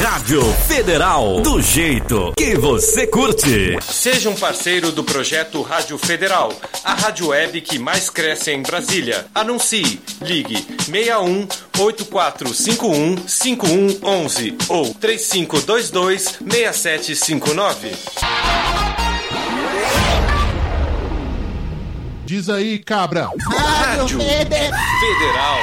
Rádio Federal, do jeito que você curte. Seja um parceiro do projeto Rádio Federal, a rádio web que mais cresce em Brasília. Anuncie. Ligue 61 8451 5111 ou 3522 6759. Diz aí, cabra. Rádio Federal.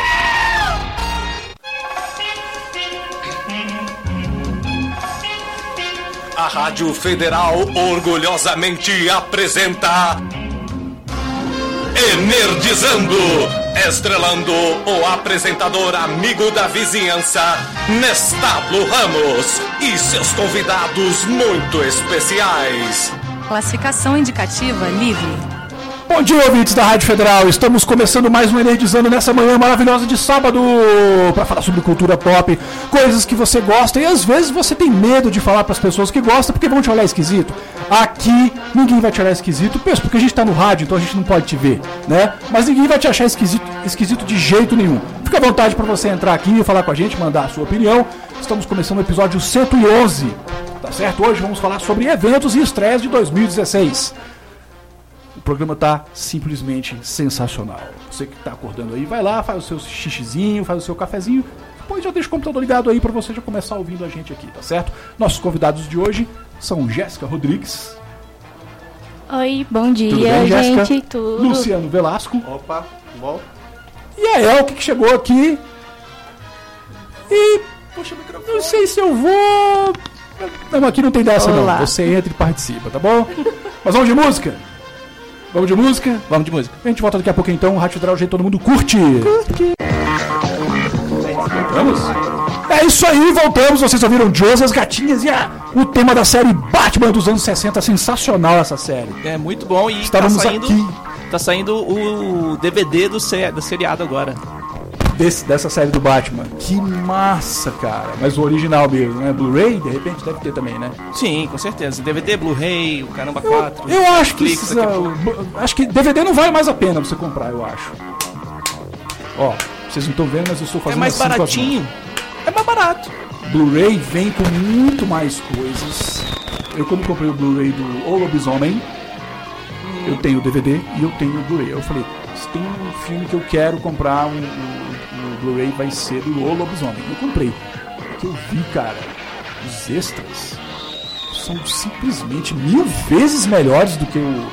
A Rádio Federal orgulhosamente apresenta Energizando, estrelando o apresentador amigo da vizinhança, Nestábulo Ramos, e seus convidados muito especiais. Classificação indicativa livre. Bom dia, ouvintes da Rádio Federal. Estamos começando mais um Energizando nessa manhã maravilhosa de sábado para falar sobre cultura pop, coisas que você gosta e às vezes você tem medo de falar para as pessoas que gostam porque vão te olhar esquisito. Aqui ninguém vai te olhar esquisito, porque a gente tá no rádio, então a gente não pode te ver, né? Mas ninguém vai te achar esquisito de jeito nenhum. Fica à vontade para você entrar aqui e falar com a gente, mandar a sua opinião. Estamos começando o episódio 111, tá certo? Hoje vamos falar sobre eventos e estreias de 2016. O programa tá simplesmente sensacional. Você que tá acordando aí, vai lá, faz o seu xixizinho, faz o seu cafezinho. Depois já deixa o computador ligado aí pra você já começar ouvindo a gente aqui, tá certo? Nossos convidados de hoje são Jéssica Rodrigues. Oi, bom dia, Tudo bem, Jéssica? gente. Tudo. Luciano Velasco. Opa, bom. E a Elke, que chegou aqui. E... Poxa, não sei se eu vou... Não, aqui não tem dessa. Olá. Não. Você entra e participa, tá bom? Mas vamos de música? Vamos de música? Vamos de música. A gente volta daqui a pouquinho então, o Rádio Federal, o jeito todo mundo curte. Vamos? É isso aí, voltamos. Vocês ouviram Josie, as gatinhas e o tema da série Batman dos anos 60. Sensacional essa série. É muito bom e Estávamos tá saindo o DVD do seriado agora. Dessa série do Batman. Que massa, cara. Mas o original mesmo, né? Blu-ray, de repente deve ter também, né? Sim, com certeza. DVD, Blu-ray, o Caramba 4. Eu acho que Netflix, acho que DVD não vale mais a pena você comprar, eu acho. Ó, vocês não estão vendo, mas eu estou É fazendo mais assim com as baratinho. mãos. É mais barato. Blu-ray vem com muito mais coisas. Eu, como comprei o Blu-ray do O Lobisomem, eu tenho o DVD e eu tenho o Blu-ray. Eu falei, se tem um filme que eu quero comprar, o Blu-ray vai ser do O Lobisomem. Eu comprei. Porque eu vi, cara, os extras são simplesmente 1000 vezes melhores do que o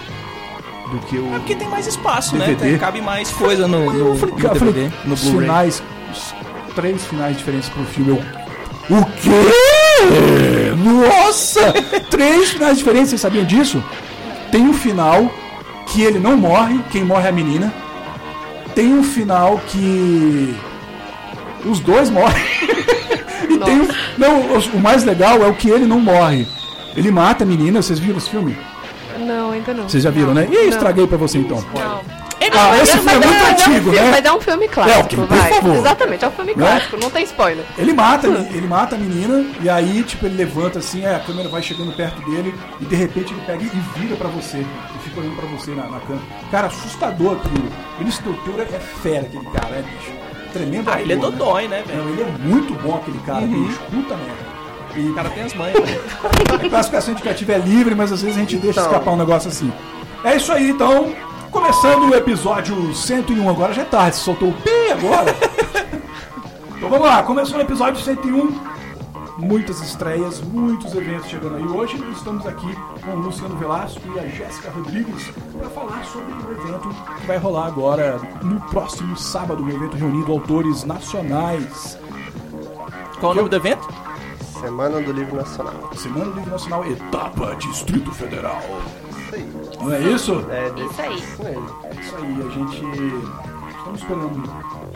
É porque tem mais espaço, DVD. né? Cabe mais coisa no DVD, no os Blu-ray. finais, os 3 finais diferentes pro filme. O quê? Nossa! 3 finais diferentes, vocês sabiam disso? Tem um final que ele não morre, quem morre é a menina. Tem um final que os dois morrem. E tem o mais legal é o que ele não morre. Ele mata a menina, vocês viram esse filme? Não, ainda não. Vocês já viram, né? E estraguei pra você então. Não. Esse filme é muito antigo, né? Mas é um filme clássico, por vai. favor. Exatamente, é um filme clássico, não tem spoiler. Ele mata a menina e aí, tipo, ele levanta assim, a câmera vai chegando perto dele e de repente ele pega e vira pra você. E fica olhando pra você na câmera. Cara, assustador aquilo. Ele estrutura é fera aquele cara, né, bicho? Tremendo ator, Ele é dodói, né, velho? Não, ele é muito bom aquele cara, bicho. Puta merda. E O cara tem as manhas, né? a classificação indicativa é livre, mas às vezes a gente deixa escapar um negócio assim. É isso aí, então. Começando o episódio 101, agora já é tarde, você soltou o pi agora. Então vamos lá, começou o episódio 101. Muitas estreias, muitos eventos chegando aí. Hoje estamos aqui com o Luciano Velasco e a Jéssica Rodrigues para falar sobre o evento que vai rolar agora no próximo sábado, um evento reunindo autores nacionais. Qual o nome do evento? Semana do Livro Nacional. Semana do Livro Nacional, etapa Distrito Federal. Isso aí. Não é isso? É Isso aí. É isso aí, a gente estamos esperando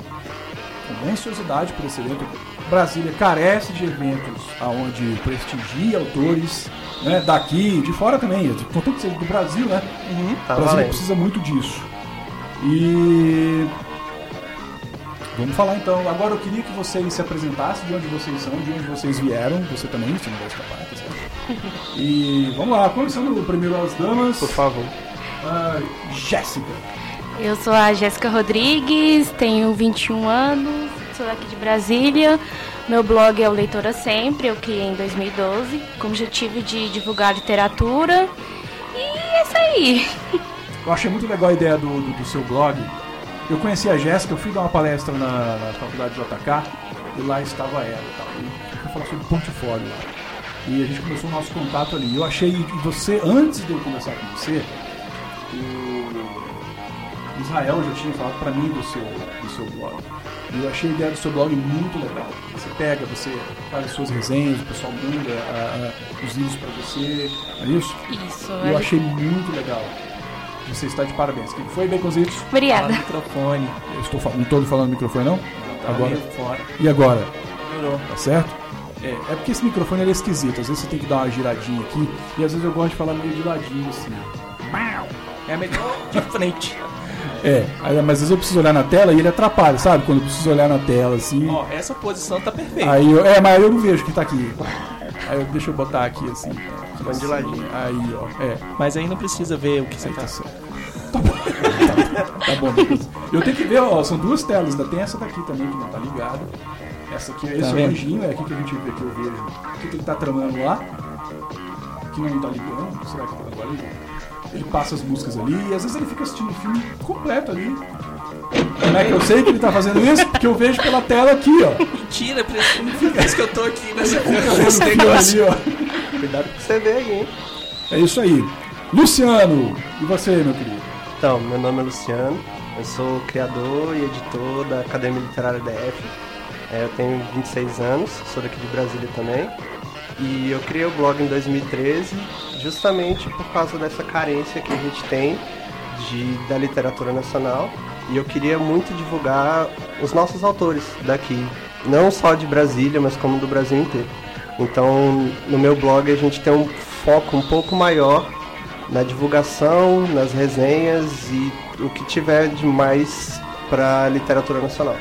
com ansiosidade por esse evento. Brasília carece de eventos onde prestigia autores, né, daqui, de fora também, contanto que seja do Brasil, né? Tá o Brasil valendo. precisa muito disso. E vamos falar então. Agora eu queria que vocês se apresentassem, de onde vocês são, de onde vocês vieram. Você também, se não vai escapar, tá certo? E vamos lá, começando primeiro as damas. Por favor. Jéssica. Eu sou a Jéssica Rodrigues, tenho 21 anos, sou daqui de Brasília. Meu blog é o Leitora Sempre, eu criei em 2012, com o objetivo de divulgar literatura. E é isso aí. Eu achei muito legal a ideia do seu blog. Eu conheci a Jéssica, eu fui dar uma palestra na faculdade de JK e lá estava ela. Tá? E fui falar sobre portfólio lá. E a gente começou o nosso contato ali. Eu achei que você, antes de eu conversar com você, o Israel já tinha falado pra mim do seu blog. E eu achei a ideia do seu blog muito legal. Você faz as suas resenhas, o pessoal manda os livros pra você, não é isso? Isso. Eu achei muito legal. Você está de parabéns. Quem foi, Baconzitos? Obrigada. Microfone. Eu não estou falando no microfone, não? Tá Agora. fora. E agora? Melhorou. Tá certo? É porque esse microfone ele é esquisito. Às vezes você tem que dar uma giradinha aqui. E às vezes eu gosto de falar meio de ladinho, assim. É melhor de frente. Mas às vezes eu preciso olhar na tela e ele atrapalha, sabe? Quando eu preciso olhar na tela, assim. Ó, essa posição tá perfeita. Aí mas eu não vejo quem tá aqui. Deixa eu botar aqui, assim. De ladinho. Aí, ó. Mas aí não precisa ver o que você tá. Tá bom. Tá bom. Eu tenho que ver, ó. São duas telas. Ainda tem essa daqui também que não tá ligada. Essa aqui, esse é o anjinho, é aqui que a gente vê, que eu vejo. O que ele tá tramando lá? Que não tá ligando. Será que tá agora ali? Ele passa as músicas ali e às vezes ele fica assistindo o filme completo ali. Como é que eu sei que ele tá fazendo isso? Porque eu vejo pela tela aqui, ó. Mentira, parece que eu tô aqui nesse negócio. Ali, ó. Cuidado com você ver aí, hein? É isso aí. Luciano, e você, meu querido? Então, meu nome é Luciano, eu sou criador e editor da Academia Literária DF. Eu tenho 26 anos, sou daqui de Brasília também. E eu criei o blog em 2013 justamente por causa dessa carência que a gente tem da literatura nacional. E eu queria muito divulgar os nossos autores daqui, não só de Brasília, mas como do Brasil inteiro. Então, no meu blog a gente tem um foco um pouco maior na divulgação, nas resenhas e o que tiver de mais para literatura nacional.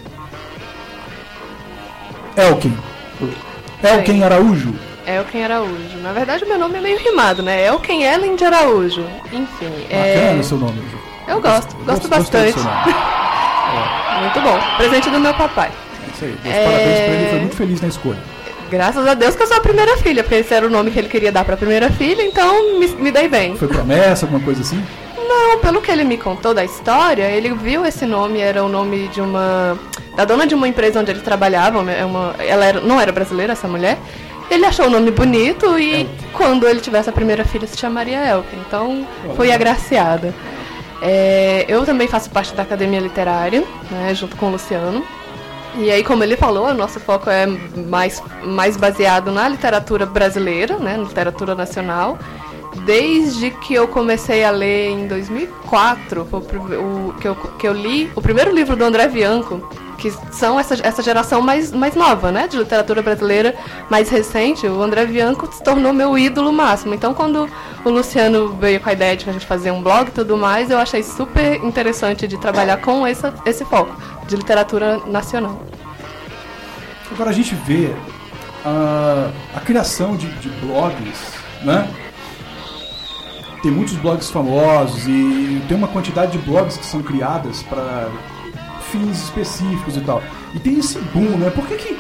Elken Araújo. Elken Araújo. Na verdade, o meu nome é meio rimado, né? Elken Ellen de Araújo. Enfim. Bacana o seu nome, Ju. Eu gosto bastante. Muito bom. Presente do meu papai. É isso aí. Parabéns pra ele, foi muito feliz na escolha. Graças a Deus que eu sou a primeira filha, porque esse era o nome que ele queria dar pra primeira filha, então me dei bem. Foi promessa, alguma coisa assim? Não, pelo que ele me contou da história, ele viu esse nome, era o nome da dona de uma empresa onde ele trabalhava, não era brasileira, essa mulher. Ele achou o nome bonito e quando ele tivesse a primeira filha se chamaria Elken, então fui agraciada. Eu também faço parte da Academia Literária, né, junto com o Luciano. E aí, como ele falou, o nosso foco é mais baseado na literatura brasileira, né, na literatura nacional. Desde que eu comecei a ler em 2004, foi que eu li o primeiro livro do André Bianco, que são essa geração mais nova, né, de literatura brasileira mais recente. O André Bianco se tornou meu ídolo máximo. Então, quando o Luciano veio com a ideia de a gente fazer um blog e tudo mais, eu achei super interessante de trabalhar com esse foco de literatura nacional. Agora a gente vê a criação de blogs, né? Tem muitos blogs famosos e tem uma quantidade de blogs que são criadas para fins específicos e tal. E tem esse boom, né? Por que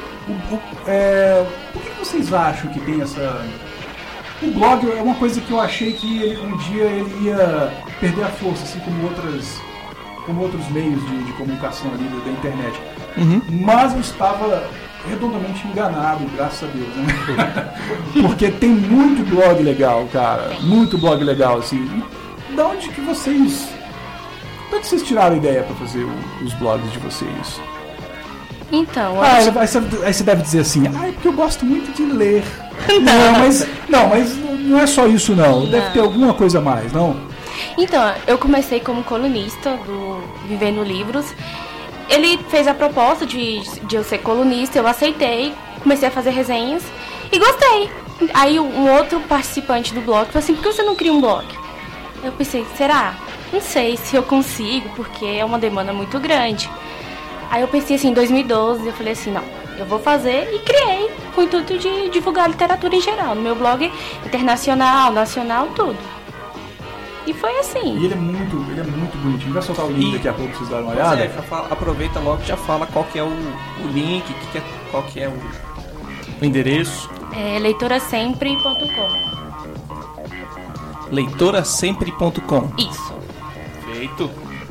vocês acham que tem essa... O blog é uma coisa que eu achei que um dia ele ia perder a força, assim como outros meios de comunicação ali da internet. Uhum. Mas eu estava redondamente enganado, graças a Deus, né? Porque tem muito blog legal, cara. Muito blog legal, assim. E da onde que vocês tiraram a ideia para fazer os blogs de vocês? Então, aí você deve dizer assim, é porque eu gosto muito de ler. Mas não é só isso, não. Deve ter alguma coisa a mais, não? Então, eu comecei como colunista do Vivendo Livros. Ele fez a proposta de eu ser colunista, eu aceitei, comecei a fazer resenhas e gostei. Aí um outro participante do blog falou assim, por que você não cria um blog? Eu pensei, será? Não sei se eu consigo, porque é uma demanda muito grande. Aí eu pensei assim, em 2012, eu falei assim, não, eu vou fazer e criei, com o intuito de divulgar literatura em geral, no meu blog internacional, nacional, tudo. E foi assim. E ele é muito bonitinho. Vai soltar o link daqui a pouco pra vocês darem uma olhada. Aproveita logo e já fala qual que é o link, qual que é o endereço. É leitorasempre.com. Leitorasempre.com. Isso. Feito.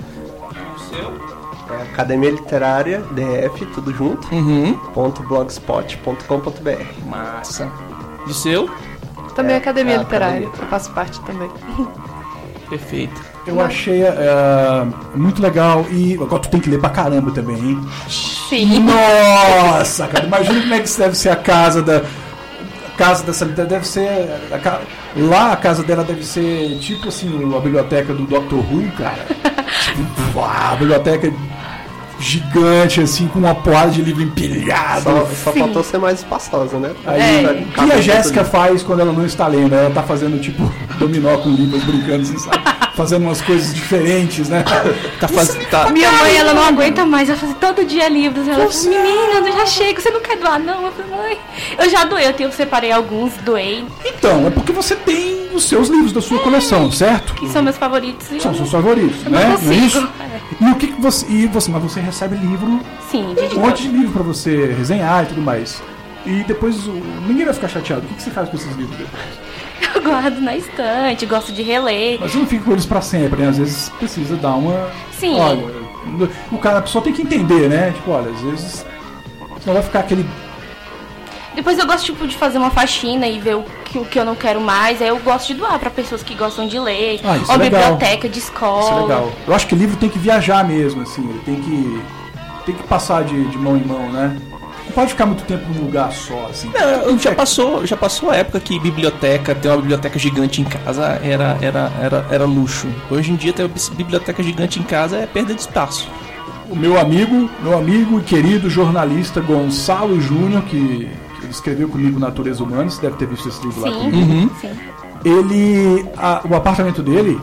O seu? É Academia Literária DF, tudo junto, Uhum. .blogspot.com.br. Massa. E o seu? Também Academia Literária, Academia. eu faço parte também. Perfeito. Eu achei muito legal e agora tu tem que ler pra caramba também, hein? Sim. Nossa, cara, imagina como é que deve ser a casa dessa deve ser lá a casa dela deve ser tipo assim a biblioteca do Dr. Who, cara. Tipo, a biblioteca gigante assim com uma porrada de livro empilhado. Só faltou ser mais espaçosa, né? Aí, o que a Jéssica faz quando ela não está lendo? Ela tá fazendo tipo dominó com livros, brincando, assim, sabe? Fazendo umas coisas diferentes, né? Minha mãe, ela não aguenta mais, ela faz todo dia livros. Ela fala, menina, eu já chego, você não quer doar, não? Eu falei, mãe, eu já doei, eu separei alguns, doei. Então, é porque você tem os seus livros da sua coleção, certo? Que são meus favoritos. São seus favoritos, eu né? não consigo. é isso? E o que você. Mas você recebe livro, Sim, um monte de livro pra você resenhar e tudo mais. E depois ninguém vai ficar chateado. O que você faz com esses livros depois? eu guardo na estante, gosto de reler. Mas você não fica com eles pra sempre, né? Às vezes precisa dar uma. Sim. Olha, a pessoa tem que entender, né? Tipo, olha, às vezes. Senão vai ficar aquele. Depois eu gosto tipo, de fazer uma faxina e ver o que eu não quero mais. Aí eu gosto de doar pra pessoas que gostam de ler. Ah, isso ou é legal. biblioteca de escola. Isso é legal. Eu acho que livro tem que viajar mesmo, assim. Ele tem que passar de mão em mão, né? Não pode ficar muito tempo num lugar só, assim. Não, já passou a época que ter uma biblioteca gigante em casa era luxo. Hoje em dia ter uma biblioteca gigante em casa é perda de espaço. O meu amigo e querido jornalista Gonçalo Júnior, que ele escreveu comigo Natureza Humana, você deve ter visto esse livro lá comigo. Uhum. Sim. O apartamento dele,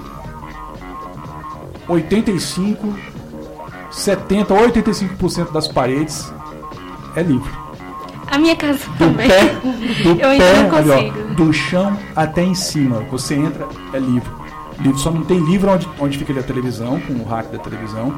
85% das paredes é livro. A minha casa Do também. pé, eu ainda não ali, consigo. ó, do chão até em cima. Você entra, é livro. Só não tem livro onde fica a televisão, com o rack da televisão.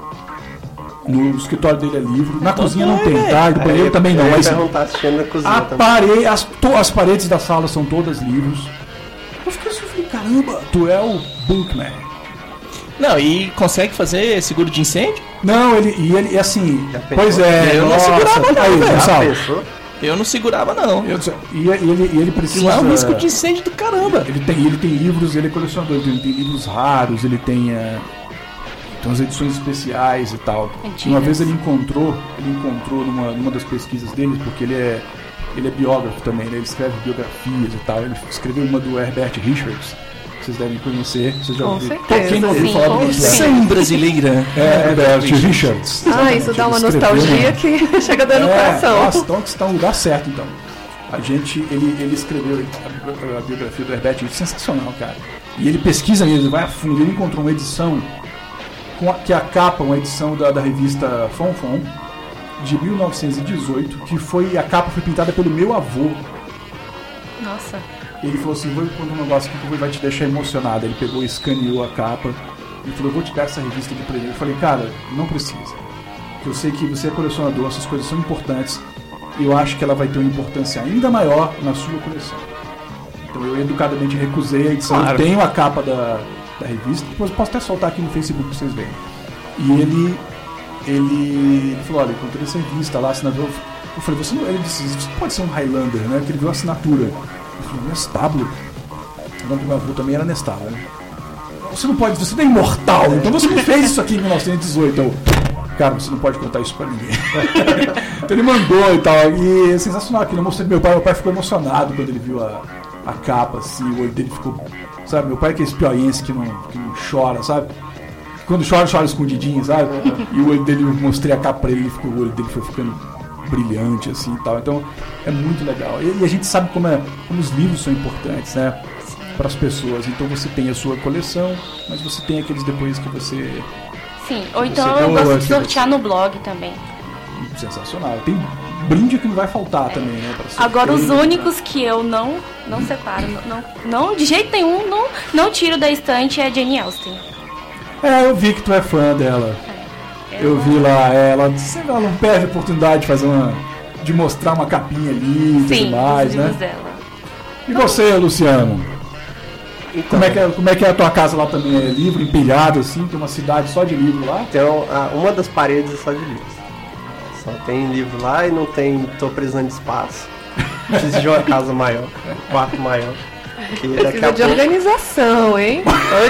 No escritório dele é livro. Na cozinha não tem, tá? No banheiro também não. Mas Tá assistindo na cozinha as paredes da sala são todas livros. Eu fiquei assim, caramba, tu é o Bookman. Não, e consegue fazer seguro de incêndio? Não, ele assim. Pois Eu não segurava não, aí, velho. Gonçalo. Pensou? Eu não segurava não. E ele precisa. Lá é um risco de incêndio do caramba. Ele tem livros, ele é colecionador, ele tem livros raros, ele tem umas edições especiais e tal. Antigas. E uma vez ele encontrou numa das pesquisas dele, porque ele é biógrafo também, né? Ele escreve biografias e tal. Ele escreveu uma do Herbert Richards, que vocês devem conhecer. Vocês já Com ouviram? certeza, Quem não ouviu sim, falar com do certeza. Versão brasileira. Herbert Richards. Ah, isso dá uma Ele escreveu nostalgia que chega dando no coração. Nossa, então você está no lugar certo, então. Ele escreveu a biografia do Herbert Richards, sensacional, cara. E ele pesquisa mesmo, vai a fundo. Ele encontrou uma edição que a capa, uma edição da revista Fonfon, de 1918, a capa foi pintada pelo meu avô. Nossa. Ele falou assim, vou contar um negócio aqui que vai te deixar emocionado. Ele pegou e escaneou a capa e falou, eu vou te dar essa revista de presente. Eu falei, cara, não precisa. Porque eu sei que você é colecionador, essas coisas são importantes. E eu acho que ela vai ter uma importância ainda maior na sua coleção. Então eu educadamente recusei a edição. Claro. Eu tenho a capa da revista, depois eu posso até soltar aqui no Facebook pra vocês verem. E ele falou, olha, encontrei essa revista lá, assinador. Eu falei, ele disse, você pode ser um Highlander, né? Porque ele viu a assinatura. Eu falei, Nestábulo? O nome do meu avô também era Nestábulo, né? Você não é imortal, então você não fez isso aqui em 1918. Eu, cara, você não pode contar isso pra ninguém. Então ele mandou e tal, e é sensacional aquilo. Eu mostrei pro meu pai ficou emocionado quando ele viu a capa, assim, o olho dele ficou, sabe, meu pai é aquele piauiense que não chora, sabe? Quando chora escondidinho, sabe? E o olho dele, eu mostrei a capa pra ele, o olho dele foi ficando brilhante, assim, e tal. Então, é muito legal. E a gente sabe como os livros são importantes, né? Para as pessoas. Então, você tem a sua coleção, mas você tem aqueles depois que você... Sim, ou então eu gosto de sortear no blog também. Sensacional. Tem brinde que não vai faltar também, né? Agora, os únicos que eu não separo, não de jeito nenhum, não tiro da estante é a Jane Austen. Eu vi que tu é fã dela. Eu vi lá, ela não perde a oportunidade de fazer de mostrar uma capinha ali e tudo mais, né? Dela. E você, Luciano? Então, como é que é a tua casa lá também? É livro empilhado assim? Tem uma cidade só de livro lá? Então, uma das paredes é só de livros. Só tem livro lá e não tem... Tô precisando de espaço. Preciso de uma casa maior, um quarto maior. Precisa de organização, hein?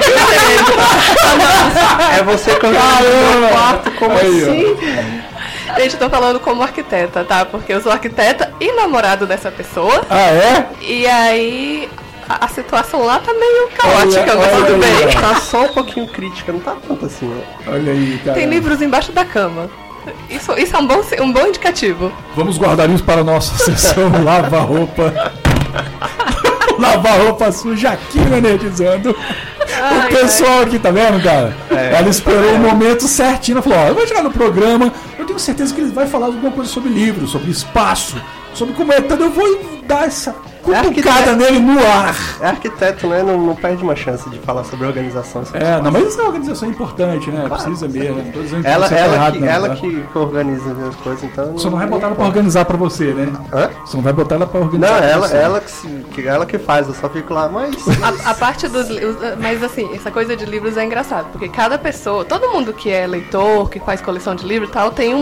É você que organiza o quarto, como assim? Gente, tô falando como arquiteta, tá? Porque eu sou arquiteta e namorado dessa pessoa. Ah, é? E aí... A situação lá tá meio caótica, mas tudo bem. Tá só um pouquinho crítica, não tá tanto assim, ó. Olha aí, cara. Tem livros embaixo da cama. Isso é um bom indicativo. Vamos guardar isso para a nossa sessão lava-roupa. Lava-roupa suja aqui, monetizando. O pessoal aqui, tá vendo, cara? Ela esperou o momento certinho. Ela falou, eu vou chegar no programa, eu tenho certeza que ele vai falar alguma coisa sobre livro, sobre espaço, sobre como é. Então eu vou dar essa cutucada nele no ar. É arquiteto, né? Não perde uma chance de falar sobre organização. Não, mas essa organização é importante, né? Claro, precisa mesmo. Né? Tô dizendo que ela que organiza as coisas, então... Você não vai botar ela pra organizar pra você, né? Hã? Você não vai botar ela pra organizar. Não, ela que faz, eu só fico lá, mas... A parte dos livros... Mas assim, essa coisa de livros é engraçado, porque cada pessoa, todo mundo que é leitor, que faz coleção de livros e tal, tem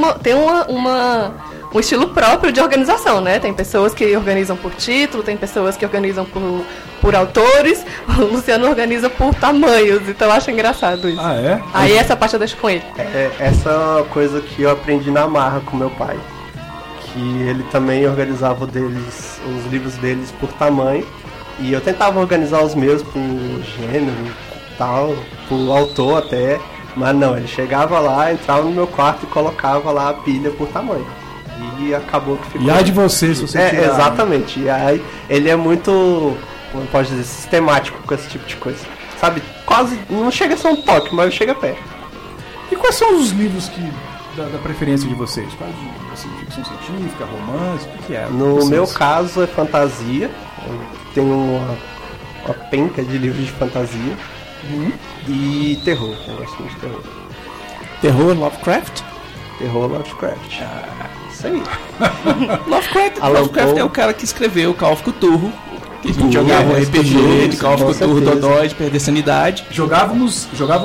um estilo próprio de organização, né? Tem pessoas que organizam por título, tem pessoas que organizam por autores, o Luciano organiza por tamanhos, então eu acho engraçado isso. Ah, é? Aí essa parte eu deixo com ele. Essa é uma coisa que eu aprendi na marra com meu pai, que ele também organizava os livros deles por tamanho, e eu tentava organizar os meus por gênero e tal, por autor até, mas não, ele chegava lá, entrava no meu quarto e colocava lá a pilha por tamanho. E acabou que ficou... E aí de você, se você tirar, exatamente. Né? E aí ele é muito, como pode dizer, sistemático com esse tipo de coisa. Sabe, quase, não chega a ser um toque, mas chega perto. E quais são os livros da preferência de vocês? Quais, assim, ficção científica, romance, o que é? No meu caso é fantasia. Eu tenho uma penca de livros de fantasia. E terror, eu gosto muito de terror. Terror Lovecraft? Terror Lovecraft. Isso aí. Lovecraft é o cara que escreveu Call of Cthulhu. Que a gente jogava um RPG de Call of Cthulhu, Dodói, de perder sanidade. Jogávamos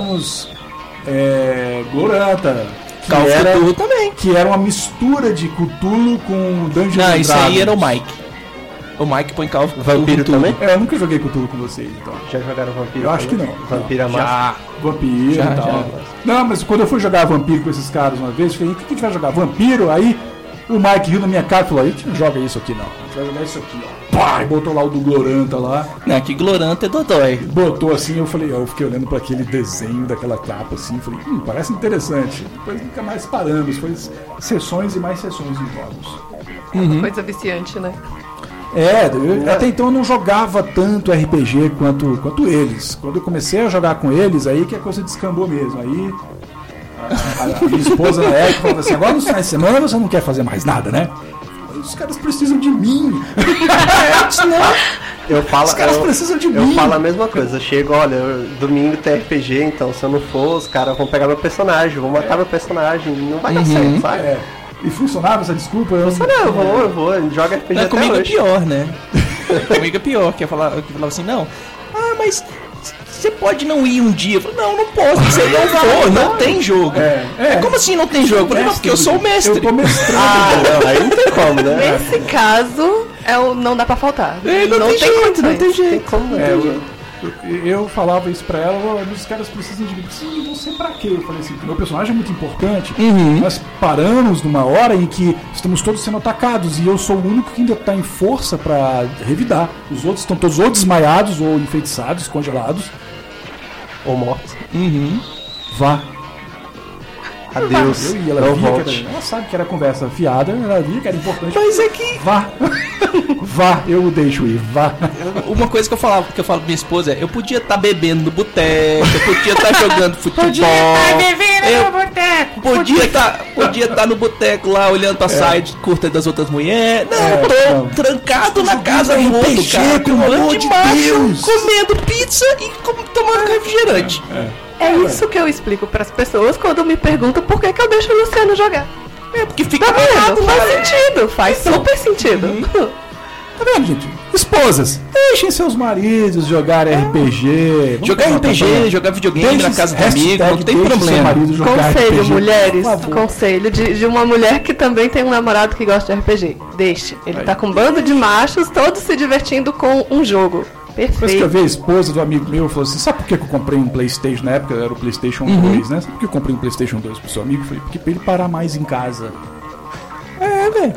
Gloranta. Call of Cthulhu também. Que era uma mistura de Cthulhu com Dungeons Não, and isso Dragons. aí era o Mike. O Mike põe Call of Cthulhu. Vampiro também? Eu nunca joguei Cthulhu com vocês, então. Já jogaram Vampiro? Eu acho que não. Vampiro Massa? Vampiro e tal. Não, mas quando eu fui jogar Vampiro com esses caras uma vez, eu falei, o que a gente vai jogar? Vampiro? Aí o Mike riu na minha cara e falou, a gente não joga isso aqui não. A gente vai jogar isso aqui, ó. Pá! E botou lá o do Gloranta lá. Não, que Gloranta é Dodói. Botou assim, eu fiquei olhando para aquele desenho daquela capa assim, falei, parece interessante. Depois nunca mais paramos, foi sessões e mais sessões de jogos. Coisa viciante, né? Até então eu não jogava tanto RPG quanto eles. Quando eu comecei a jogar com eles, aí que a coisa descambou mesmo. Aí a minha esposa na época falava assim, agora nos finais de semana você não quer fazer mais nada, né? Os caras precisam de mim. Os caras precisam de mim. Eu falo a mesma coisa. Eu chego, olha, domingo tem RPG, então se eu não for, os caras vão pegar meu personagem, vão matar meu personagem, não vai dar certo, sabe? E funcionava essa desculpa? Eu vou, joga RPG até comigo hoje. É pior, né? Comigo é pior, que falava assim, não, mas você pode não ir um dia. Eu falei, não posso, você não for, não tem jogo. Como assim não tem jogo? Eu falei, não, porque eu sou o mestre. Eu tô mestrando. Não, aí não tem como, né? Nesse caso, não dá pra faltar. Não tem jeito, não tem jeito. Tem como, Eu falava isso pra ela, os caras precisam de você pra quê? Eu falei assim, meu personagem é muito importante. Nós paramos numa hora em que estamos todos sendo atacados e eu sou o único que ainda tá em força pra revidar. Os outros estão todos ou desmaiados, ou enfeitiçados, congelados, ou mortos. Vá. Adeus. Ela sabe que era conversa fiada, ela via que era importante. Mas é que... Vá. Vá, eu o deixo ir, vá. Uma coisa que eu falo pra minha esposa é, eu podia estar bebendo no boteco, eu podia estar jogando futebol. Podia estar bebendo no boteco. boteco. Podia tá no boteco lá, olhando pra side curta das outras mulheres. Não, tô trancado na casa do outro, cara. Pelo amor de Deus. Comendo pizza e tomando refrigerante. É isso que eu explico pras pessoas quando me perguntam por que eu deixo o Luciano jogar. Porque fica Tá parado vendo? lá. Faz sentido, faz super sentido. Tá vendo, gente? Esposas, deixem seus maridos jogar RPG. Jogar RPG, jogar videogame na casa do amigo, não tem problema. Conselho, RPG, mulheres, por favor. conselho de uma mulher que também tem um namorado que gosta de RPG. Deixe. Ele tá com um bando de machos, todos se divertindo com um jogo. Depois que eu Perfeito. vi a esposa do amigo meu, falou assim: sabe por que eu comprei um PlayStation? Na época era o PlayStation 2, né? Sabe por que eu comprei um PlayStation 2 pro seu amigo? Eu falei: porque pra ele parar mais em casa. É, velho.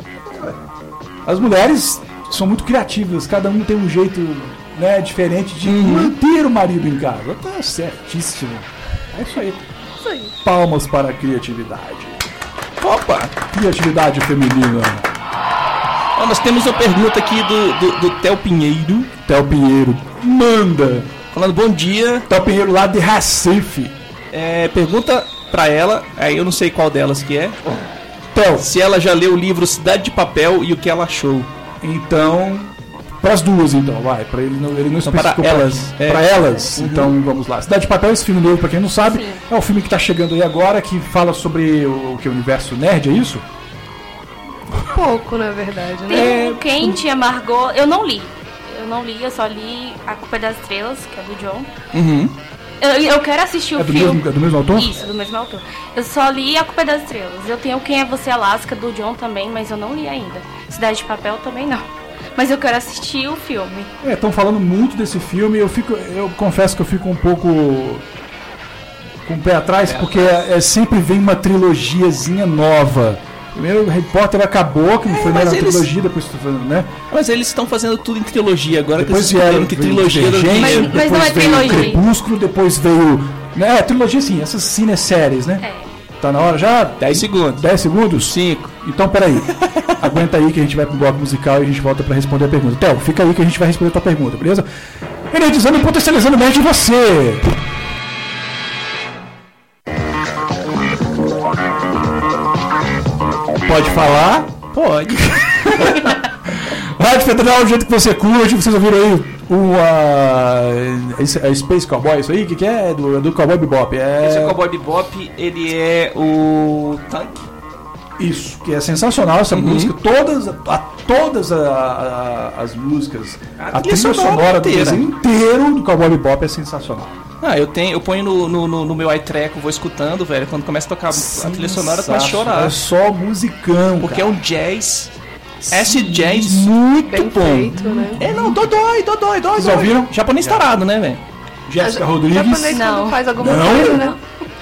As mulheres são muito criativas, cada um tem um jeito, né, diferente de manter o marido em casa. Tá certíssimo. É isso aí. Palmas para a criatividade. Opa! Criatividade feminina. Ó, nós temos uma pergunta aqui do Theo Pinheiro. Theo Pinheiro, manda. Falando bom dia. Theo Pinheiro lá de Recife. Pergunta pra ela, aí eu não sei qual delas que é. Theo, Se ela já leu o livro Cidade de Papel e o que ela achou. então, pras duas então, vai, pra ele não Então, para especificou elas. Pra elas, então vamos lá. Cidade de Papel, esse filme novo, pra quem não sabe, Sim. é um filme que tá chegando aí agora, que fala sobre o que, o universo nerd, é isso? Pouco, na verdade, né? Tem o Quente e a Margot. Eu não li, eu só li A Culpa é das Estrelas, que é do John. Uhum. Eu quero assistir o É do filme. mesmo autor? Isso, do mesmo autor. Eu só li A Culpa é das Estrelas. Eu tenho Quem é Você, Alaska, do John também, mas eu não li ainda. Cidade de Papel também não. Mas eu quero assistir o filme. Estão falando muito desse filme, eu confesso que eu fico um pouco com o pé atrás, porque sempre vem uma trilogiazinha nova. Primeiro o Harry Potter acabou, que não foi mas uma eles- trilogia, depois né? Mas eles estão fazendo tudo em trilogia agora, Depois que eles vieram que trilogia Divergente, Mas não depois é veio trilogia. Crepúsculo, depois veio... Né, trilogia sim, essas cineséries, né? É. Tá na hora já? 10 segundos. 10 segundos? 5. Então, peraí. Aguenta aí que a gente vai pro bloco musical e a gente volta pra responder a pergunta. Theo, fica aí que a gente vai responder a tua pergunta, beleza? Energizando e potencializando o nerd de você. Pode falar? Pode. Rádio Federal, do jeito que você curte, vocês ouviram aí a Space Cowboy, isso aí? O que é? Do Cowboy Bebop. Esse é o Cowboy Bebop, ele é o Tank. Isso, que é sensacional essa música. Todas as músicas, a trilha sonora do inteira. desenho inteiro do Cowboy Bebop é sensacional. Eu ponho no meu iTreco, vou escutando, velho. Quando começa a tocar a trilha sonora, eu começo a chorar. É só musicão, Porque cara. é um jazz. Esse jazz muito Bem bom. feito, né? não, dodói. Vocês ouviram? Japonês tarado, né, velho? Jéssica O Rodrigues. japonês Não. quando faz alguma Não? coisa, né?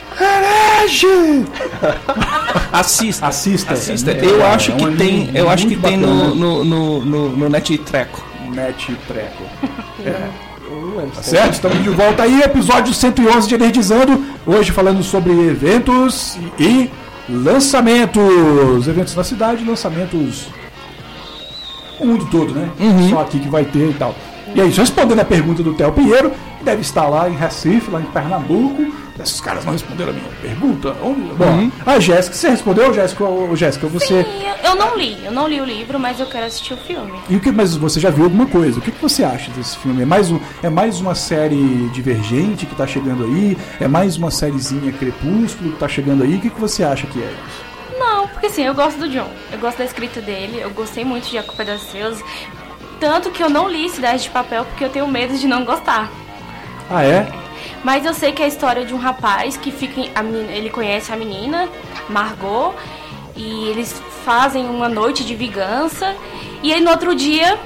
Assista. Assista. Eu acho que um tem, anime eu acho que muito tem bacana. no NetTreco. Net Treco. Tá certo? Estamos de volta aí, episódio 111 de Energizando. Hoje falando sobre eventos e lançamentos. Eventos na cidade, lançamentos o mundo todo, né? Só aqui que vai ter e tal. E é isso, respondendo a pergunta do Theo Pinheiro, deve estar lá em Recife, lá em Pernambuco. Esses caras não responderam a minha pergunta. Bom, a Jéssica, você respondeu, Jéssica? Ô, Jéssica, você... Sim, eu não li o livro, mas eu quero assistir o filme. Mas você já viu alguma coisa? O que você acha desse filme? É mais uma série Divergente que tá chegando aí? É mais uma sériezinha Crepúsculo que tá chegando aí? O que você acha que é isso? Não, porque assim, eu gosto do John. Eu gosto da escrita dele. Eu gostei muito de A Culpa é das Estrelas. Tanto que eu não li Cidade de Papel porque eu tenho medo de não gostar. Ah, é? Mas eu sei que é a história de um rapaz que ele conhece a menina, Margot, e eles fazem uma noite de vingança. E aí no outro dia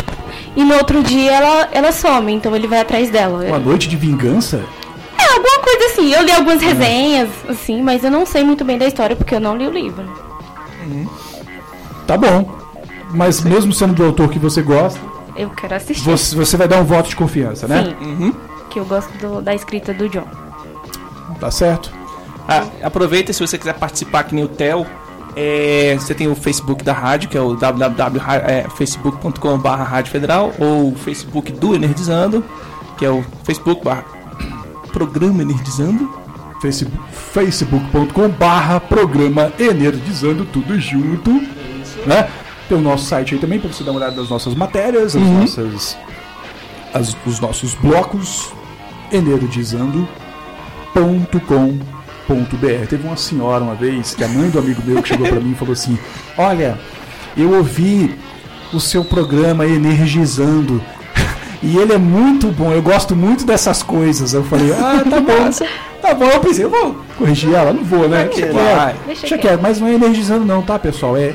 ela some, então ele vai atrás dela. Uma noite de vingança? É, alguma coisa assim. Eu li algumas resenhas, assim, mas eu não sei muito bem da história porque eu não li o livro. Tá bom. Mas mesmo sendo do autor que você gosta, Eu quero assistir. você vai dar um voto de confiança, né? Sim, que eu gosto da escrita do John. Tá certo? Aproveita, se você quiser participar que nem o Theo, você tem o Facebook da rádio, que é o www.facebook.com/Rádio Federal, ou o Facebook do Energizando, que é o Facebook/Programa Energizando. facebook.com/programa Enerdizando, tudo junto, né? Tem o nosso site aí também para você dar uma olhada nas nossas matérias, os nossos blocos, enerdizando.com.br. Teve uma senhora uma vez, que é a mãe do amigo meu, que chegou para mim e falou assim: olha, eu ouvi o seu programa Energizando e ele é muito bom, eu gosto muito dessas coisas. Eu falei, tá bom, tá bom. Eu pensei, eu vou corrigir ela, não vou, né? Deixa quieto, mas não é energizando não, tá, pessoal? É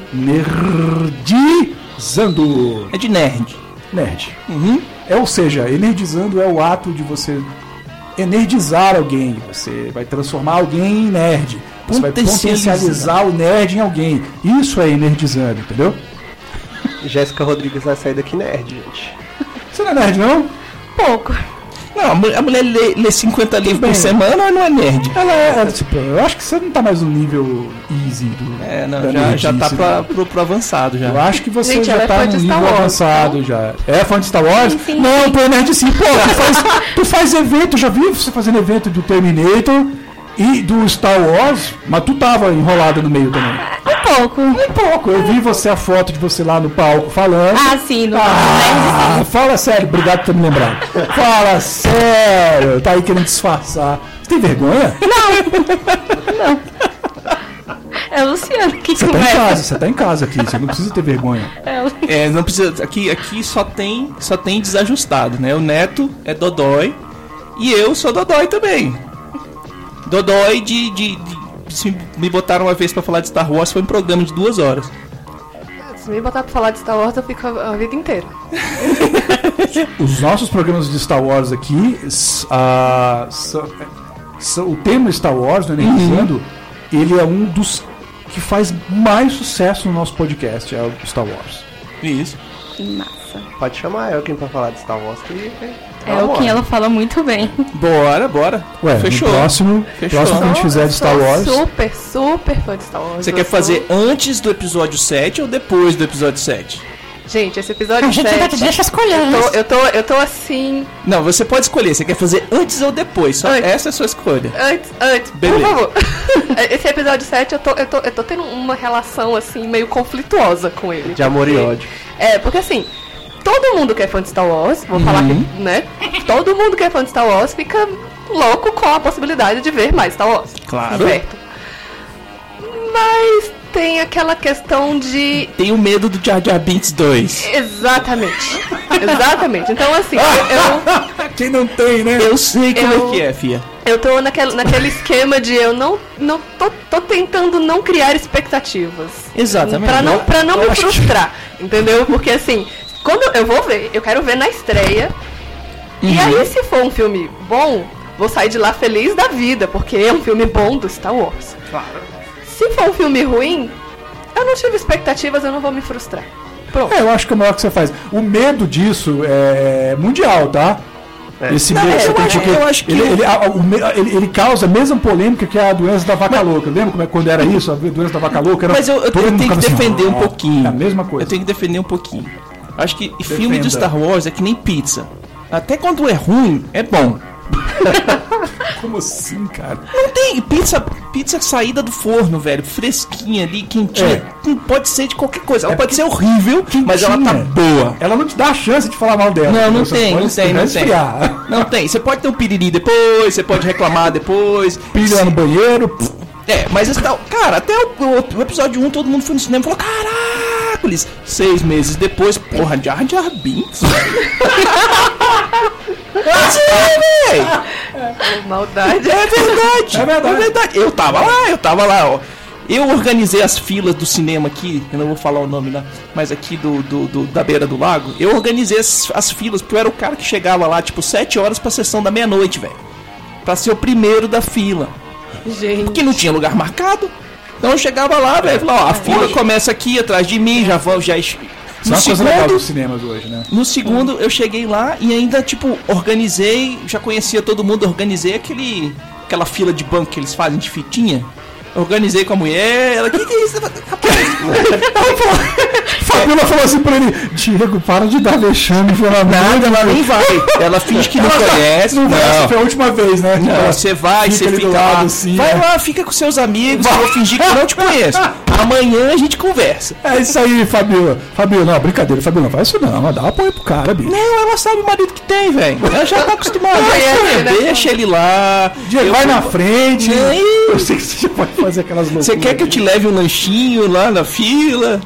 energizando. É de nerd. Ou seja, energizando é o ato de você energizar alguém. Você vai transformar alguém em nerd. Você vai potencializar o nerd em alguém. Isso é energizando, entendeu? Jéssica Rodrigues vai sair daqui nerd, gente. Você não é nerd, não? Pouco. Não, a mulher lê 50 livros por semana ou não é nerd? Ela é, tipo, eu acho que você não tá mais no nível easy do... já tá pro avançado já. Eu acho que você Gente, já tá no nível avançado já. É fã de Star Wars? Sim. Não, tu é nerd sim. Pô, tu faz evento, já vi você fazendo evento do Terminator e do Star Wars, mas tu tava enrolada no meio também. Um pouco. Eu vi você, a foto de você lá no palco falando. Sim, no Fala sério, obrigado por ter me lembrado. Fala sério, tá aí querendo disfarçar. Você tem vergonha? Não. É o Luciano que Você tá em casa aqui, você não precisa ter vergonha. Não precisa. Aqui só tem desajustado, né? O Neto é dodói e eu sou dodói também. Dodói se me botaram uma vez pra falar de Star Wars, foi um programa de 2 horas. Se me botar pra falar de Star Wars, eu fico a vida inteira. Os nossos programas de Star Wars aqui, o tema Star Wars, do Energizando, ele é um dos que faz mais sucesso no nosso podcast, é o Star Wars. Isso. Que massa. Pode chamar a Elkin pra falar de Star Wars que... Ela fala muito bem. Bora. Ué, Fechou. No próximo que a gente fizer de Star Wars... Super fã de Star Wars. Você quer fazer antes do episódio 7 ou depois do episódio 7? Gente, esse episódio 7... Deixa escolher. Eu tô assim... Não, você pode escolher. Você quer fazer antes ou depois. Só Antes. essa é a sua escolha. Antes, Beleza. por favor. Esse episódio 7, eu tô tendo uma relação, assim, meio conflituosa com ele. De amor e ódio. Porque assim... Todo mundo que é fã de Star Wars, vou falar que, né? Todo mundo que é fã de Star Wars fica louco com a possibilidade de ver mais Star Wars. Claro. Certo. Mas tem aquela questão de... Tenho medo do Jar Jar Binks 2. Exatamente. Então, assim, Quem não tem, né? Eu sei como é que é, fia. eu tô naquele esquema de eu não tô tentando não criar expectativas. Exatamente. Pra não me frustrar, entendeu? Porque, assim... Quando eu vou ver, eu quero ver na estreia. E aí, se for um filme bom, vou sair de lá feliz da vida, porque é um filme bom do Star Wars. Claro. Se for um filme ruim, eu não tive expectativas, eu não vou me frustrar. Pronto. Eu acho que é o maior que você faz. O medo disso é mundial, tá? Esse medo que você tem, porque eu acho que ele causa a mesma polêmica que a doença da vaca louca. Lembra como é quando era isso? A doença da vaca louca? Mas eu tenho que defender um pouquinho. É a mesma coisa. Eu tenho que defender um pouquinho. Acho que filme de Star Wars é que nem pizza. Até quando é ruim, é bom. Como assim, cara? Não tem pizza saída do forno, velho, fresquinha ali, quentinha. Pode ser de qualquer coisa. Ela pode ser horrível, quentinha, mas ela tá boa. Ela não te dá a chance de falar mal dela. Não tem. Você pode ter um piriri depois, você pode reclamar depois. Pilha no banheiro. Mas cara, até o episódio 1 todo mundo foi no cinema e falou: caracoles, 6 meses depois, porra, Jar Jar Binks. Maldade. É verdade. Eu tava lá, ó. Eu organizei as filas do cinema aqui, eu não vou falar o nome, né? Mas aqui da beira do lago, eu organizei as filas, porque eu era o cara que chegava lá, tipo, 7 horas pra sessão da meia-noite, velho. Pra ser o primeiro da fila. Gente. Porque não tinha lugar marcado. Então eu chegava lá, velho, falava, ó, a fila começa aqui atrás de mim, já vamos, já... Isso é uma coisa legal dos cinemas hoje, né? No segundo, eu cheguei lá e ainda, tipo, organizei, já conhecia todo mundo, organizei aquela fila de banco que eles fazem de fitinha. Organizei com a mulher, ela, que é isso? Rapaz, Fabiola falou assim pra ele: Diego, para de dar vexame, pelo amor. nada, ela nem vai. Ela finge que não conhece. Essa foi a última vez, né? Não, você vai, você ali fica do lá. lado, assim, Vai lá, fica com seus amigos, eu vou fingir que eu não te conheço. Amanhã a gente conversa. É isso aí, Fabiola. Fabiola, não, brincadeira, Fabiola, não faz isso não, dá apoio pro cara, bicho. Não, ela sabe o marido que tem, velho. Ela já tá acostumada. Deixa ele lá. Diego, vai na frente. Não. Eu sei que você já pode fazer aquelas loucuras. Você quer que eu te leve um lanchinho lá na fila?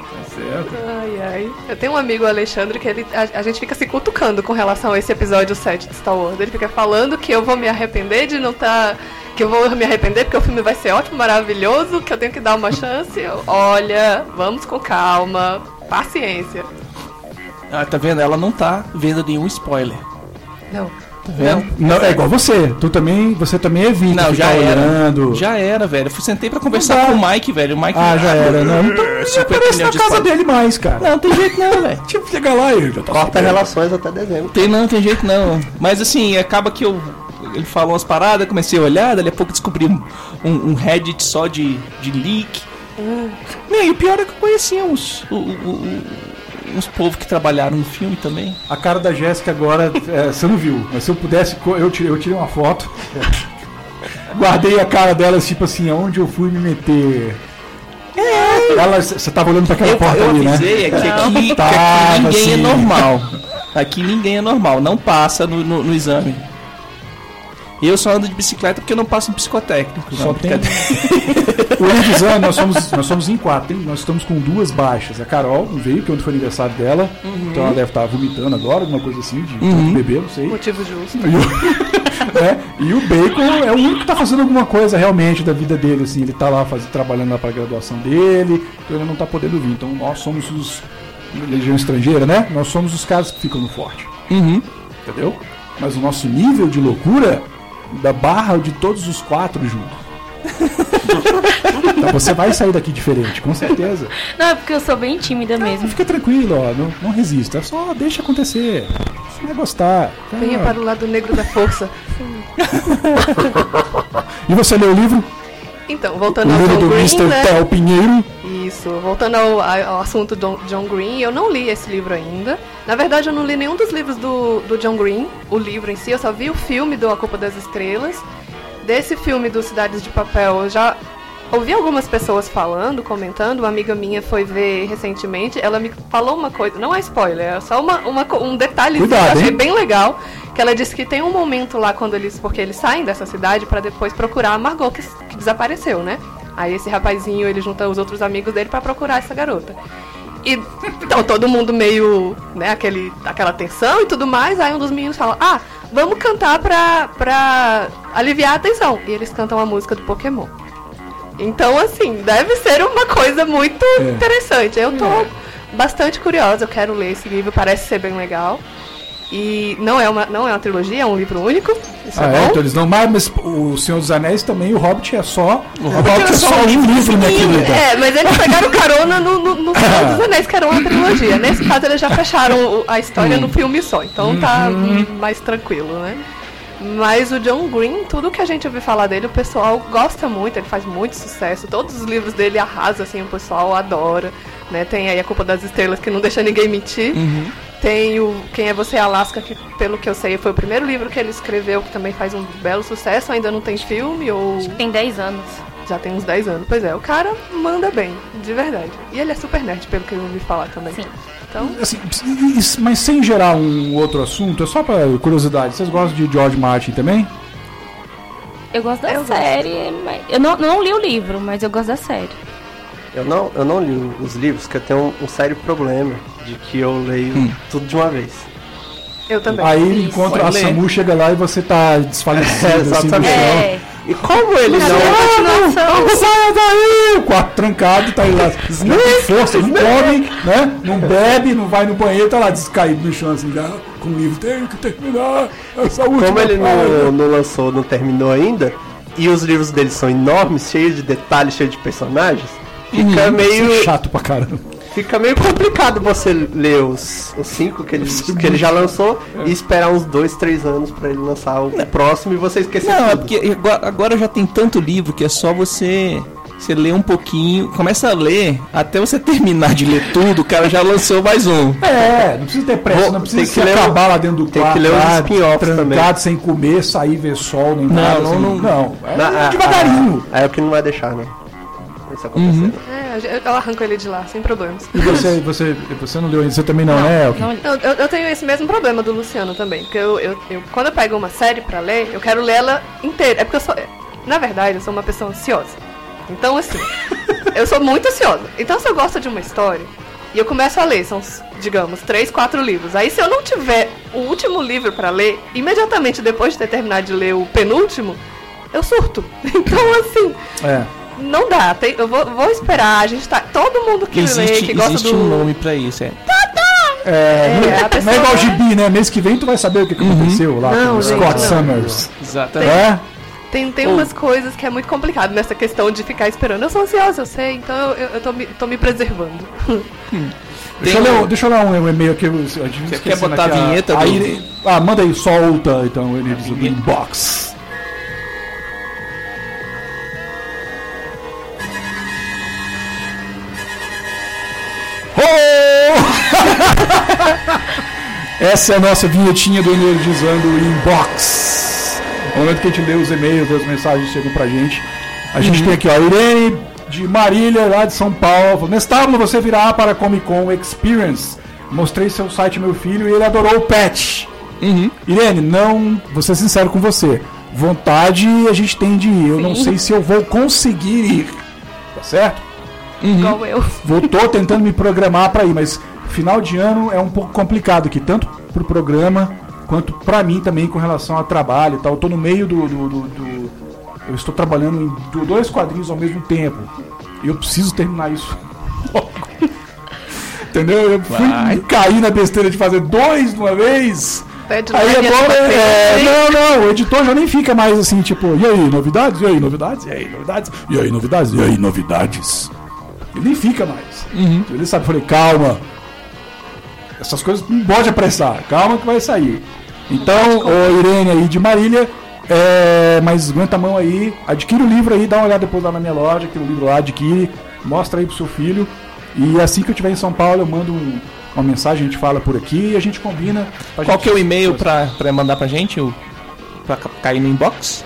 Ai. Eu tenho um amigo, o Alexandre, que a gente fica se cutucando com relação a esse episódio 7 de Star Wars. Ele fica falando que eu vou me arrepender de não estar... Que eu vou me arrepender porque o filme vai ser ótimo, maravilhoso, que eu tenho que dar uma chance. Olha, vamos com calma, paciência. Ah, tá vendo? Ela não tá vendo nenhum spoiler. Não. Tá vendo? Não, é igual você. Você também evita Não, já ficar era. olhando. Já era, velho. Eu sentei pra conversar Não dá. com o Mike, velho. O Mike. Já era. Não, não 50 aparece na milhões de casa spoiler. dele mais, cara. Não, tem jeito não, velho. Tipo, chega lá e já tá Corta sabendo. relações até dezembro. Tem jeito não. Mas assim, acaba que ele falou umas paradas, comecei a olhar, dali a pouco descobri um Reddit só de leak. E o pior é que eu conhecia uns povos que trabalharam no filme também. A cara da Jéssica agora, você não viu, mas se eu pudesse, eu tirei uma foto. Guardei a cara dela, tipo assim, aonde eu fui me meter. Você tava olhando pra aquela porta eu ali, né? avisei, que aqui ninguém assim. é normal. Aqui ninguém é normal, não passa no exame. Eu só ando de bicicleta porque eu não passo no psicotécnico. Só Não, tem... brincadeira. O Elisane, nós somos em 4, hein? Nós estamos com 2 baixas. A Carol não veio, que ontem foi aniversário dela. Então ela deve estar vomitando agora, alguma coisa assim, de bebê, não sei. Motivo justo. E o Bacon é o único que tá fazendo alguma coisa realmente da vida dele, assim. Ele tá lá trabalhando lá pra graduação dele, então ele não tá podendo vir. Então nós somos os... Legião Estrangeira, né? Nós somos os caras que ficam no forte. Entendeu? Mas o nosso nível de loucura da barra de todos os 4 juntos. Então você vai sair daqui diferente, com certeza. Não, é porque eu sou bem tímida mesmo. Fica tranquilo, ó, não resista, só deixa acontecer. Você vai gostar. Venha para o lado negro da força. E você leu o livro? Então, O voltando ao livro John do Green, Mr. né? Tel Pinheiro. Isso, voltando ao assunto do John Green, eu não li esse livro ainda. Na verdade, eu não li nenhum dos livros do John Green, o livro em si, eu só vi o filme do A Culpa das Estrelas. Desse filme do Cidades de Papel, eu já ouvi algumas pessoas falando, comentando. Uma amiga minha foi ver recentemente, ela me falou uma coisa, não é spoiler, é só um detalhezinho que eu achei bem legal, que ela disse que tem um momento lá porque eles saem dessa cidade pra depois procurar a Margot, que desapareceu, né? Aí esse rapazinho, ele junta os outros amigos dele pra procurar essa garota. E então todo mundo meio, né, aquela tensão e tudo mais. Aí um dos meninos fala: vamos cantar pra aliviar a tensão. E eles cantam a música do Pokémon. Então, assim, deve ser uma coisa muito interessante. Eu tô bastante curiosa, eu quero ler esse livro, parece ser bem legal. E não é uma trilogia, é um livro único. Isso é bom. Então eles não mas o Senhor dos Anéis também, o Hobbit é só. O Hobbit é só um livro, né, querida? Mas eles pegaram carona no Senhor dos Anéis, que era uma trilogia. Nesse caso, eles já fecharam a história no filme só. Então tá mais tranquilo, né? Mas o John Green, tudo que a gente ouviu falar dele, o pessoal gosta muito, ele faz muito sucesso. Todos os livros dele arrasam, assim, o pessoal adora. Né? Tem aí A Culpa das Estrelas, que não deixa ninguém mentir. Tem o Quem é Você, Alaska, que pelo que eu sei foi o primeiro livro que ele escreveu, que também faz um belo sucesso. Ainda não tem filme ou... Tem 10 anos. Já tem uns 10 anos. Pois é, o cara manda bem, de verdade. E ele é super nerd, pelo que eu ouvi falar também. Sim. Então... Assim, mas sem gerar um outro assunto, é só pra curiosidade. Vocês gostam de George Martin também? Eu gosto da série, mas... Eu não li o livro, mas eu gosto da série. Eu não li os livros, porque eu tenho um sério problema de que eu leio tudo de uma vez. Eu também. Aí encontra a Samu, chega lá e você tá desfalecido. Exatamente. E como ele não saia daí! O quarto trancado, tá aí lá. Não tem força, não come, né? Não bebe, não vai no banheiro, tá lá descaído no chão assim, com o livro, tenho que terminar essa última. Como ele não lançou, não terminou ainda, e os livros dele são enormes, cheios de detalhes, cheios de personagens, fica meio chato pra caramba. fica meio complicado você ler os 5 que ele já lançou e esperar uns 2, 3 anos pra ele lançar o próximo e você esquecer tudo. Não, é porque agora já tem tanto livro que é só você lê um pouquinho, começa a ler, até você terminar de ler tudo, o cara já lançou mais um. Não precisa ter pressa, não precisa se acabar lá dentro do quarto. Tem que ler os spin-offs também. Sem comer, sair, ver sol, nem nada. Não. Devagarinho. É o que não vai deixar, né? Isso acontecendo. Eu arranco ele de lá, sem problemas. E você não leu ainda? Você também não, né? Eu tenho esse mesmo problema do Luciano também. Porque quando eu pego uma série pra ler, eu quero ler ela inteira. É porque na verdade, eu sou uma pessoa ansiosa. Então, assim, eu sou muito ansiosa. Então, se eu gosto de uma história e eu começo a ler, são, digamos, 3, 4 livros. Aí, se eu não tiver o último livro pra ler, imediatamente depois de ter terminado de ler o penúltimo, eu surto. Então, assim, não dá. Eu vou esperar. A gente tá. Todo mundo que lê, que gosta existe um nome pra isso, não é igual o gibi, né? Mês que vem tu vai saber o que aconteceu lá com o Scott Summers. Exatamente. Tem umas coisas que é muito complicado nessa questão de ficar esperando. Eu sou ansiosa, eu sei, então eu tô me preservando. Deixa eu ler um e-mail aqui. Você quer botar a vinheta? Manda aí, solta então ele diz o inbox. Essa é a nossa vinhetinha do Energizando Inbox. No momento que a gente lê os e-mails, as mensagens chegam pra gente. A gente tem aqui, Irene de Marília, lá de São Paulo. Nestábulo, você virá para a Comic Con Experience. Mostrei seu site ao meu filho e ele adorou o patch. Irene, vou ser sincero com você. Vontade a gente tem de ir. Eu não sei se eu vou conseguir ir. Tá certo? Igual eu. Tô tentando me programar pra ir, mas final de ano é um pouco complicado aqui, tanto pro programa quanto pra mim também com relação a trabalho e tal. Eu tô no meio eu estou trabalhando em 2 quadrinhos ao mesmo tempo. E eu preciso terminar isso logo. Entendeu? Eu fui cair na besteira de fazer 2 de uma vez. Aí agora o editor já nem fica mais assim, tipo, e aí, novidades? E aí, novidades? E aí, novidades? E aí, novidades? E aí, novidades? Ele nem fica mais. Ele sabe, eu falei, calma. Essas coisas não pode apressar, calma que vai sair. Então, o Irene aí de Marília, mas aguenta a mão aí, adquire o livro aí, dá uma olhada depois lá na minha loja, aquele livro lá, adquire, mostra aí pro seu filho. E assim que eu estiver em São Paulo, eu mando uma mensagem, a gente fala por aqui e a gente combina. Qual que é o e-mail pra mandar pra gente, pra cair no inbox?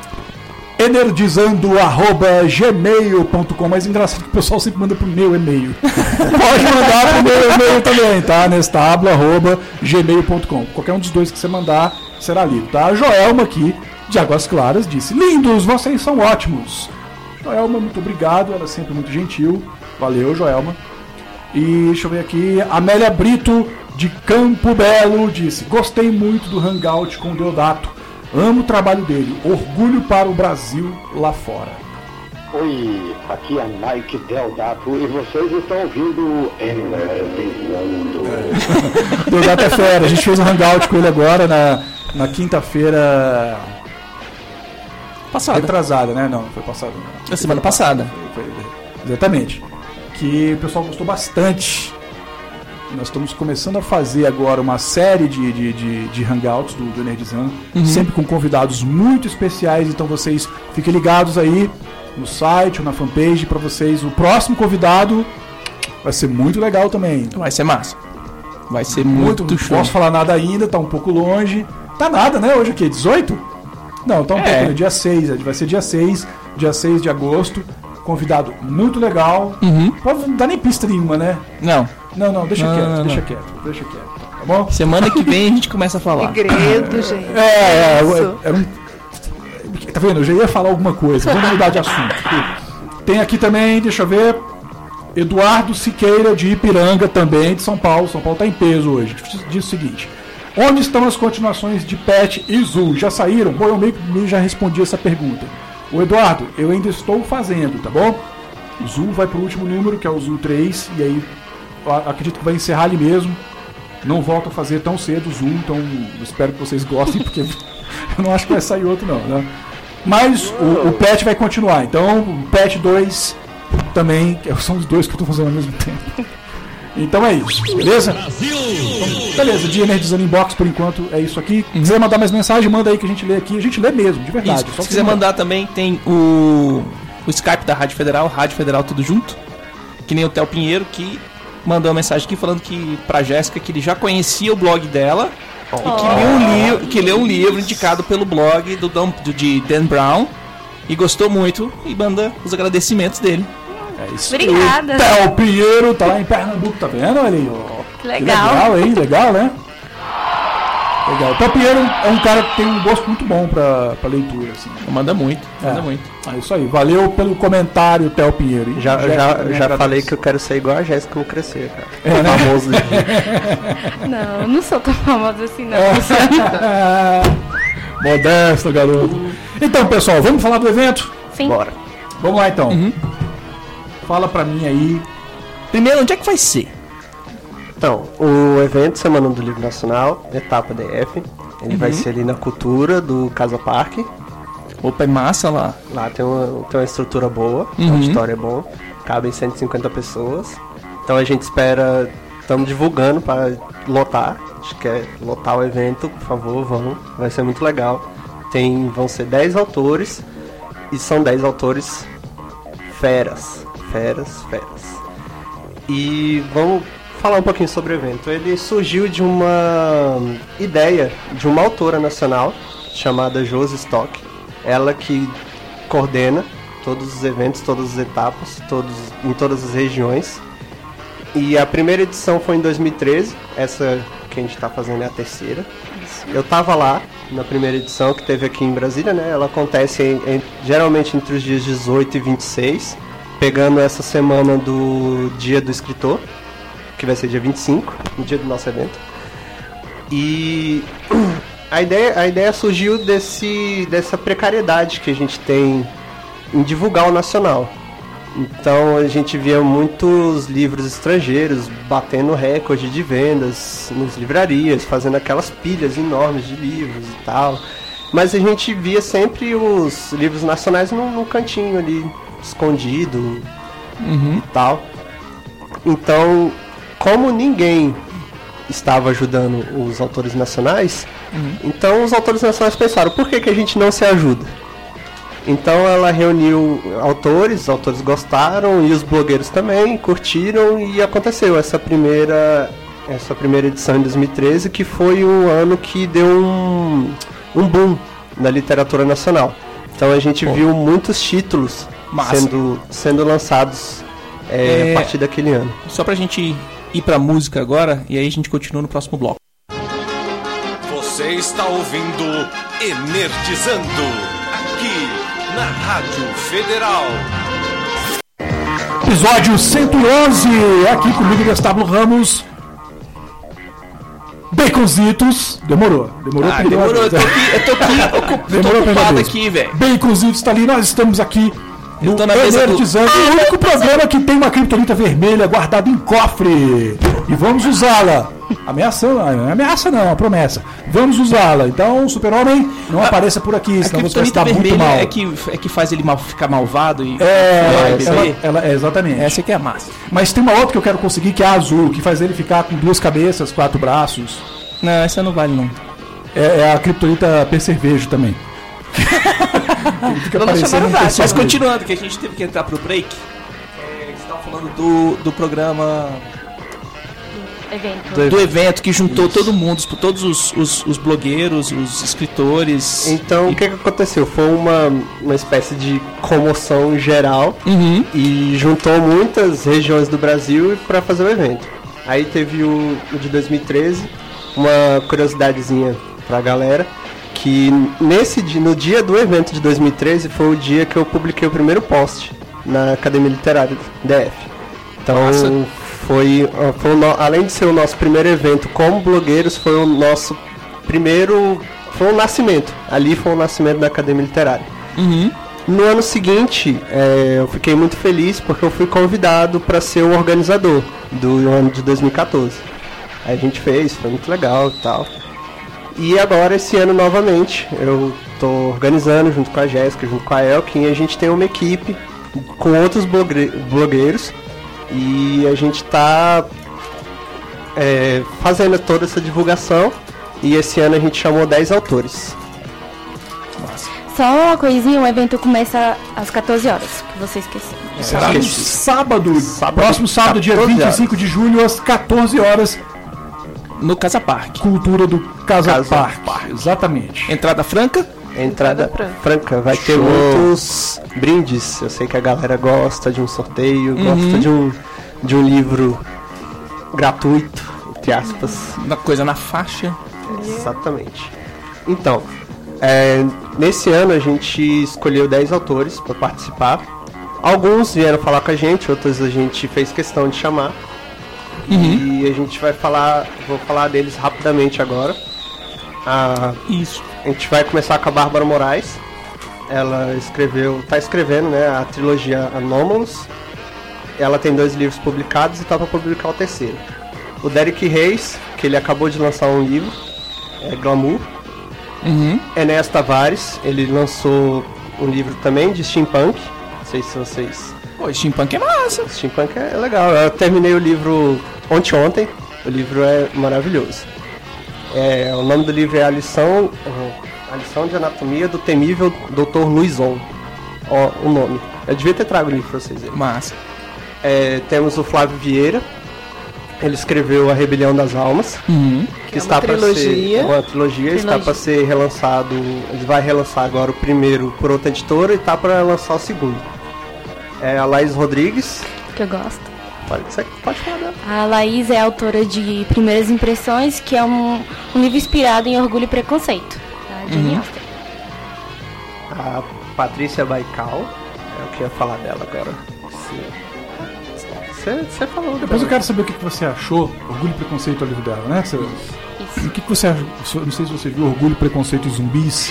energizando@gmail.com. Mas engraçado que o pessoal sempre manda pro meu e-mail. Pode mandar pro meu e-mail também, tá? nestábulo@gmail.com. Qualquer um dos 2 que você mandar será lido, tá? A Joelma aqui, de Águas Claras, disse: lindos, vocês são ótimos. Joelma, muito obrigado, ela é sempre muito gentil. Valeu, Joelma. E deixa eu ver aqui, Amélia Brito, de Campo Belo, disse: gostei muito do Hangout com o Deodato. Amo o trabalho dele. Orgulho para o Brasil lá fora. Oi, aqui é Mike Deodato e vocês estão ouvindo Energizando. Deodato é fera. A gente fez um hangout com ele agora na quinta-feira passada. Retrasada, né? Não, foi passada. Na semana passada. Exatamente. Que o pessoal gostou bastante. Nós estamos começando a fazer agora uma série de hangouts do Energizando, sempre com convidados muito especiais, então vocês fiquem ligados aí no site ou na fanpage para vocês. O próximo convidado vai ser muito legal também. Vai ser massa. Vai ser muito show. Não posso falar nada ainda, tá um pouco longe. Tá nada, né? Hoje é o quê? 18? Não, tá um pouco, dia 6, vai ser dia 6 de agosto. Convidado muito legal. Pode não dar nem pista nenhuma, né? Não, deixa quieto. Tá bom? Semana que vem a gente começa a falar. Segredo, gente. Tá vendo? Eu já ia falar alguma coisa. Vamos mudar de assunto. Tem aqui também, deixa eu ver, Eduardo Siqueira, de Ipiranga, também, de São Paulo. São Paulo tá em peso hoje. Diz o seguinte: onde estão as continuações de Pet e Zul? Já saíram? Bom, eu meio que já respondi essa pergunta. O Eduardo, eu ainda estou fazendo, tá bom? O Zul vai pro último número, que é o Zul 3, e aí acredito que vai encerrar ali mesmo. Não volto a fazer tão cedo o Zul, então eu espero que vocês gostem, porque eu não acho que vai sair outro não, né? Mas o Pet vai continuar, então o Pet 2 também, são os 2 que eu estou fazendo ao mesmo tempo. Então é isso, beleza? Então, beleza, de Energizando Inbox por enquanto é isso aqui. Se quiser mandar mais mensagem, manda aí que a gente lê aqui. A gente lê mesmo, de verdade. Isso. Se quiser mandar também, tem o Skype da Rádio Federal tudo junto. Que nem o Theo Pinheiro, que mandou uma mensagem aqui falando que pra Jéssica que ele já conhecia o blog dela e que leu um livro indicado pelo blog de Dan Brown e gostou muito e manda os agradecimentos dele. É isso. Obrigada. Theo Pinheiro tá lá em Pernambuco, tá vendo? Olha aí, ó. Que legal. Legal, hein? Legal, né? Legal. O Theo Pinheiro é um cara que tem um gosto muito bom pra leitura, assim. Manda muito. É isso aí. Valeu pelo comentário, Theo Pinheiro. Já falei que eu quero ser igual a Jéssica quando crescer, cara. É, né? Famoso. Não, eu não sou tão famosa assim, não. Modesto, garoto. Então, pessoal, vamos falar do evento? Sim. Bora. Vamos lá, então. Fala pra mim aí. Primeiro, onde é que vai ser? Então, o evento Semana do Livro Nacional, etapa DF, ele vai ser ali na Cultura do Casa Parque. Opa, é massa lá. Lá tem uma estrutura boa, o auditório é bom, cabem 150 pessoas. Então a gente espera, estamos divulgando para lotar, a gente quer lotar o evento, por favor, vão, vai ser muito legal. Vão ser 10 autores, e são 10 autores feras. E vamos falar um pouquinho sobre o evento. Ele surgiu de uma ideia de uma autora nacional chamada Josi Stock. Ela que coordena todos os eventos, todas as etapas, em todas as regiões. E a primeira edição foi em 2013, essa que a gente está fazendo é a terceira. Eu estava lá na primeira edição que teve aqui em Brasília, né? Ela acontece geralmente entre os dias 18 e 26, pegando essa semana do Dia do Escritor, que vai ser dia 25, no dia do nosso evento. E a ideia surgiu dessa precariedade que a gente tem em divulgar o nacional. Então a gente via muitos livros estrangeiros batendo recorde de vendas nas livrarias, fazendo aquelas pilhas enormes de livros e tal. Mas a gente via sempre os livros nacionais num cantinho ali, escondido e tal. Então, como ninguém estava ajudando os autores nacionais, então os autores nacionais pensaram, por que a gente não se ajuda? Então ela reuniu autores, os autores gostaram e os blogueiros também curtiram e aconteceu essa primeira edição em 2013, que foi um ano que deu um boom na literatura nacional. Então a gente viu muitos títulos sendo lançados a partir daquele ano. Só pra gente ir pra música agora e aí a gente continua no próximo bloco. Você está ouvindo Energizando, aqui na Rádio Federal. Episódio 111, aqui comigo, Gustavo Ramos. Baconzitos. Demorou. Demorou, eu tô aqui ocupado aqui, velho. Baconzitos tá ali, nós estamos aqui no Energizando, o único programa que tem uma criptonita vermelha guardada em cofre. E vamos usá-la. Ameaça não, promessa. Vamos usá-la. Então, Super-Homem, não apareça por aqui, senão você vai estar muito mal. É que faz ele ficar malvado e... ela exatamente. Essa aqui é a massa. Mas tem uma outra que eu quero conseguir, que é a azul, que faz ele ficar com 2 cabeças, 4 braços. Não, essa não vale não. É a criptonita percevejo também. Fica parecendo mas continuando, que a gente teve que entrar pro break. Você estava falando do programa... Do evento que juntou todo mundo, todos os blogueiros, os escritores. Então o que aconteceu? Foi uma espécie de comoção geral e juntou muitas regiões do Brasil para fazer o evento. Aí teve o de 2013, uma curiosidadezinha pra galera, que no dia do evento de 2013 foi o dia que eu publiquei o primeiro post na Academia Literária DF. Então além de ser o nosso primeiro evento como blogueiros, foi o nosso primeiro, foi um nascimento. Ali foi o nascimento da Academia Literária. No ano seguinte, eu fiquei muito feliz porque eu fui convidado para ser o organizador do ano de 2014. Aí a gente foi muito legal e tal. E agora, esse ano, novamente, eu estou organizando junto com a Jéssica, junto com a Elkin, e a gente tem uma equipe com outros blogueiros. E a gente está fazendo toda essa divulgação. E esse ano a gente chamou 10 autores. Só uma coisinha, o evento começa às 14 horas, que você esqueceu. Será no sábado, próximo sábado, dia 25 de julho, às 14 horas. No Casa Park. Cultura do Casa Park. Exatamente. Entrada franca? Entrada franca. Vai ter muitos brindes. Eu sei que a galera gosta de um sorteio, gosta de um livro gratuito, entre aspas. Uma coisa na faixa. Exatamente. Então, nesse ano a gente escolheu 10 autores para participar. Alguns vieram falar com a gente, outros a gente fez questão de chamar. E a gente vai vou falar deles rapidamente agora. Isso. A gente vai começar com a Bárbara Moraes. Ela tá escrevendo, né, a trilogia Anomalous. Ela tem 2 livros publicados e tá para publicar o 3º. O Derek Reis, que ele acabou de lançar um livro, Glamour. Enéas Tavares, ele lançou um livro também de steampunk. Não sei se vocês... Pô, steampunk é massa. Steampunk é legal. Eu terminei o livro ontem. O livro é maravilhoso. O nome do livro é A Lição de Anatomia do Temível Dr. Luizon. O nome. Eu devia ter trago o livro pra vocês verem. Massa. Temos o Flávio Vieira. Ele escreveu A Rebelião das Almas, que está para ser uma trilogia, está para ser relançado. Ele vai relançar agora o primeiro por outra editora e está para lançar o segundo. A Laís Rodrigues, Que eu gosto. Pode falar dela. A Laís é autora de Primeiras Impressões, que é um livro inspirado em Orgulho e Preconceito, da Jane Austen. A Patrícia Baikal, eu queria falar dela agora. Você falou. Depois eu quero saber o que você achou. Orgulho e Preconceito é o livro dela, né? Isso. O que você achou? Não sei se você viu Orgulho, Preconceito e Zumbis.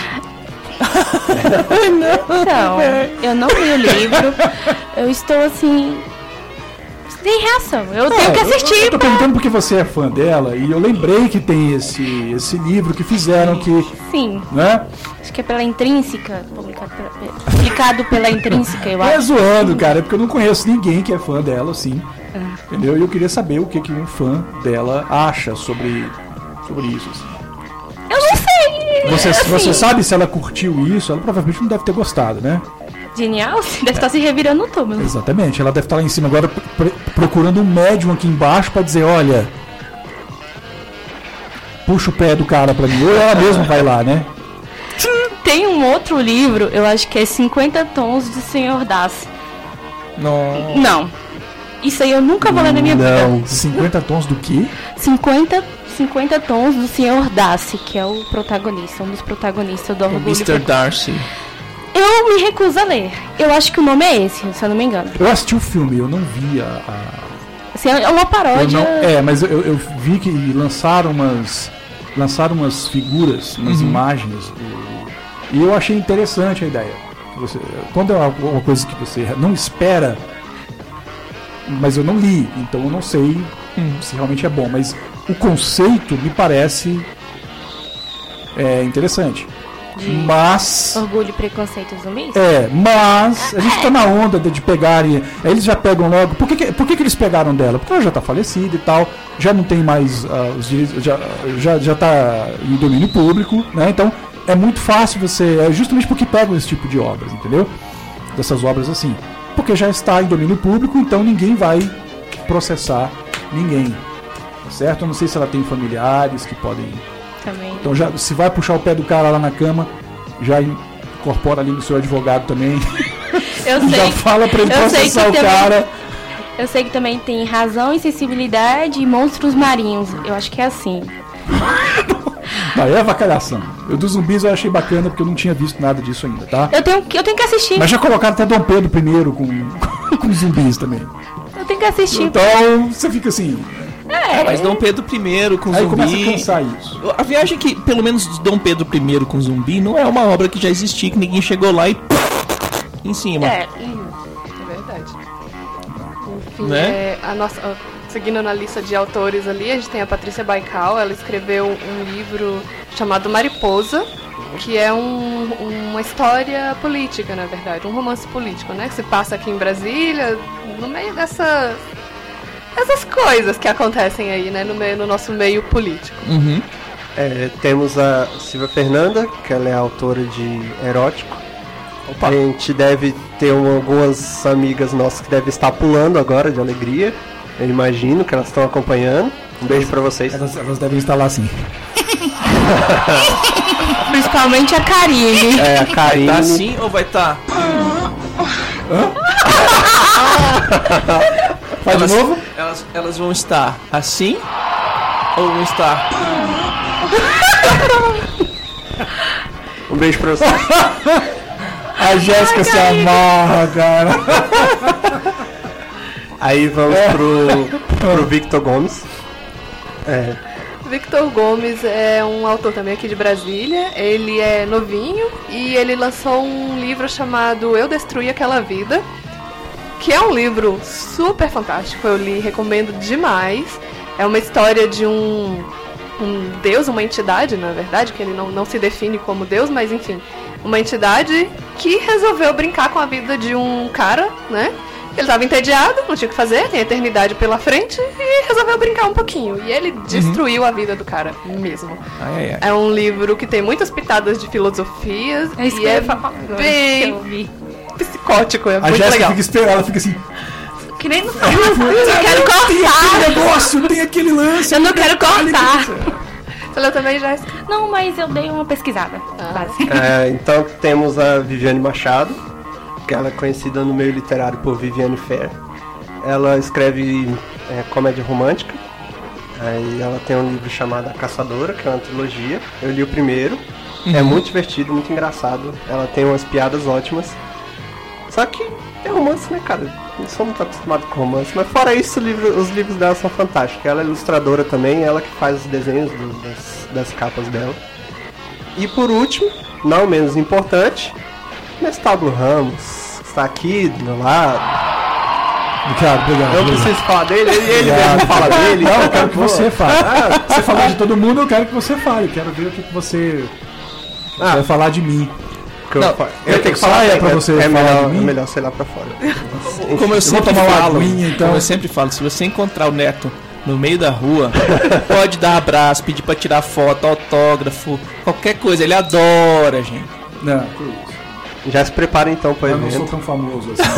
Então, eu não li o livro. Eu estou assim... sem reação. Eu tenho que assistir. Eu tô perguntando porque você é fã dela. E eu lembrei que tem esse livro que fizeram que... Sim. Né? Acho que é pela Intrínseca. Publicado pela Intrínseca, eu acho. É zoando, cara. Porque eu não conheço ninguém que é fã dela, assim. Entendeu? E eu queria saber o que um fã dela acha sobre isso, assim. Eu não sei. Você sabe se ela curtiu isso? Ela provavelmente não deve ter gostado, né? Genial, deve estar se revirando no túmulo. Exatamente, ela deve estar lá em cima agora procurando um médium aqui embaixo pra dizer, olha, puxa o pé do cara pra mim, ou ela mesma vai lá, né? Tem um outro livro, eu acho que é 50 Tons do Sr. Darcy. Não. Isso aí eu nunca vou ler na minha vida. 50 tons do quê? 50 Tons do Sr. Darcy, que é o protagonista, um dos protagonistas do Orgulho. Mr. Darcy. Eu me recuso a ler. Eu acho que o nome é esse, se eu não me engano. Eu assisti o filme, eu não vi Assim, é uma paródia. Mas eu vi que lançaram umas figuras, umas imagens e eu achei interessante a ideia. Quando é uma coisa que você não espera, mas eu não li, então eu não sei se realmente é bom, mas o conceito me parece interessante. Mas... Orgulho, Preconceito e Zumbis? Mas a gente tá na onda de pegarem... Eles já pegam logo... Por que eles pegaram dela? Porque ela já tá falecida e tal, já não tem mais os direitos, já tá em domínio público, né? Então é muito fácil você... justamente porque pegam esse tipo de obras, entendeu? Dessas obras assim. Porque já está em domínio público, então ninguém vai processar ninguém. Certo? Eu não sei se ela tem familiares que podem... Também. Então já, se vai puxar o pé do cara lá na cama, já incorpora ali no seu advogado também. Já fala pra ele processar o cara. Eu sei que também tem Razão e Sensibilidade e Monstros Marinhos. Eu acho que é assim. Aí é avacalhação. Eu dos zumbis eu achei bacana porque eu não tinha visto nada disso ainda, tá? Eu tenho que assistir. Mas já colocaram até Dom Pedro I com zumbis também. Eu tenho que assistir. Então você fica assim... Mas Dom Pedro I com aí zumbi... começa a cansar isso. A viagem que, pelo menos Dom Pedro I com zumbi, não é uma obra que já existia, que ninguém chegou lá e... em cima. É verdade. Enfim, Né? seguindo na lista de autores ali, a gente tem a Patrícia Baikal. Ela escreveu um livro chamado Mariposa, que é uma história política, na verdade, um romance político, né? Que se passa aqui em Brasília, no meio dessa essas coisas que acontecem aí, né, no nosso meio político. Uhum. Temos a Silvia Fernanda, que ela é autora de Erótico. Opa. A gente deve ter algumas amigas nossas que devem estar pulando agora de alegria. Eu imagino que elas estão acompanhando. Um beijo pra vocês. Elas devem estar lá assim. Principalmente a Karine. A Karine. Tá assim ou vai estar? Faz de novo? Elas vão estar assim ou vão estar? Um beijo pra você. A Jéssica se amarra, cara. Aí vamos pro Victor Gomes. Victor Gomes é um autor também aqui de Brasília. Ele é novinho e ele lançou um livro chamado Eu Destruí Aquela Vida, que é um livro super fantástico. Eu li, recomendo demais. É uma história de um deus, uma entidade, na verdade, que ele não se define como deus, mas enfim, uma entidade que resolveu brincar com a vida de um cara, né? Ele estava entediado, não tinha o que fazer, tem a eternidade pela frente e resolveu brincar um pouquinho. E ele destruiu a vida do cara mesmo. É um livro que tem muitas pitadas de filosofias e é bem psicótico, é muito legal. Fica esperando, ela fica assim... Que nem no eu quero cortar. Tem aquele negócio, tem aquele lance. Eu não quero cortar. Você leu também, Jéssica? Não, mas eu dei uma pesquisada. Então temos a Viviane Machado, que ela é conhecida no meio literário por Viviane Fair. Ela escreve comédia romântica. Aí ela tem um livro chamado A Caçadora, que é uma trilogia. Eu li o primeiro. É muito divertido, muito engraçado. Ela tem umas piadas ótimas. Só que é romance, né, cara? Não sou muito acostumado com romance. Mas fora isso, os livros dela são fantásticos. Ela é ilustradora também, ela que faz os desenhos das capas dela. E por último, não menos importante, Nestábulo Ramos, que está aqui do meu lado. Ricardo, obrigado. Eu preciso falar dele, ele mesmo fala dele. Não, eu quero que você fale. Você falou de todo mundo, eu quero que você fale. Quero ver o que você vai falar de mim. Eu tenho que falar pra você falar de mim? É melhor sei lá pra fora. Como eu sempre tomar uma falo, aguinha, então. como eu sempre falo, se você encontrar o Neto no meio da rua, pode dar abraço, pedir pra tirar foto, autógrafo, qualquer coisa, ele adora, gente. Não, que isso. Já se prepara então pro evento. Eu não sou tão famoso assim.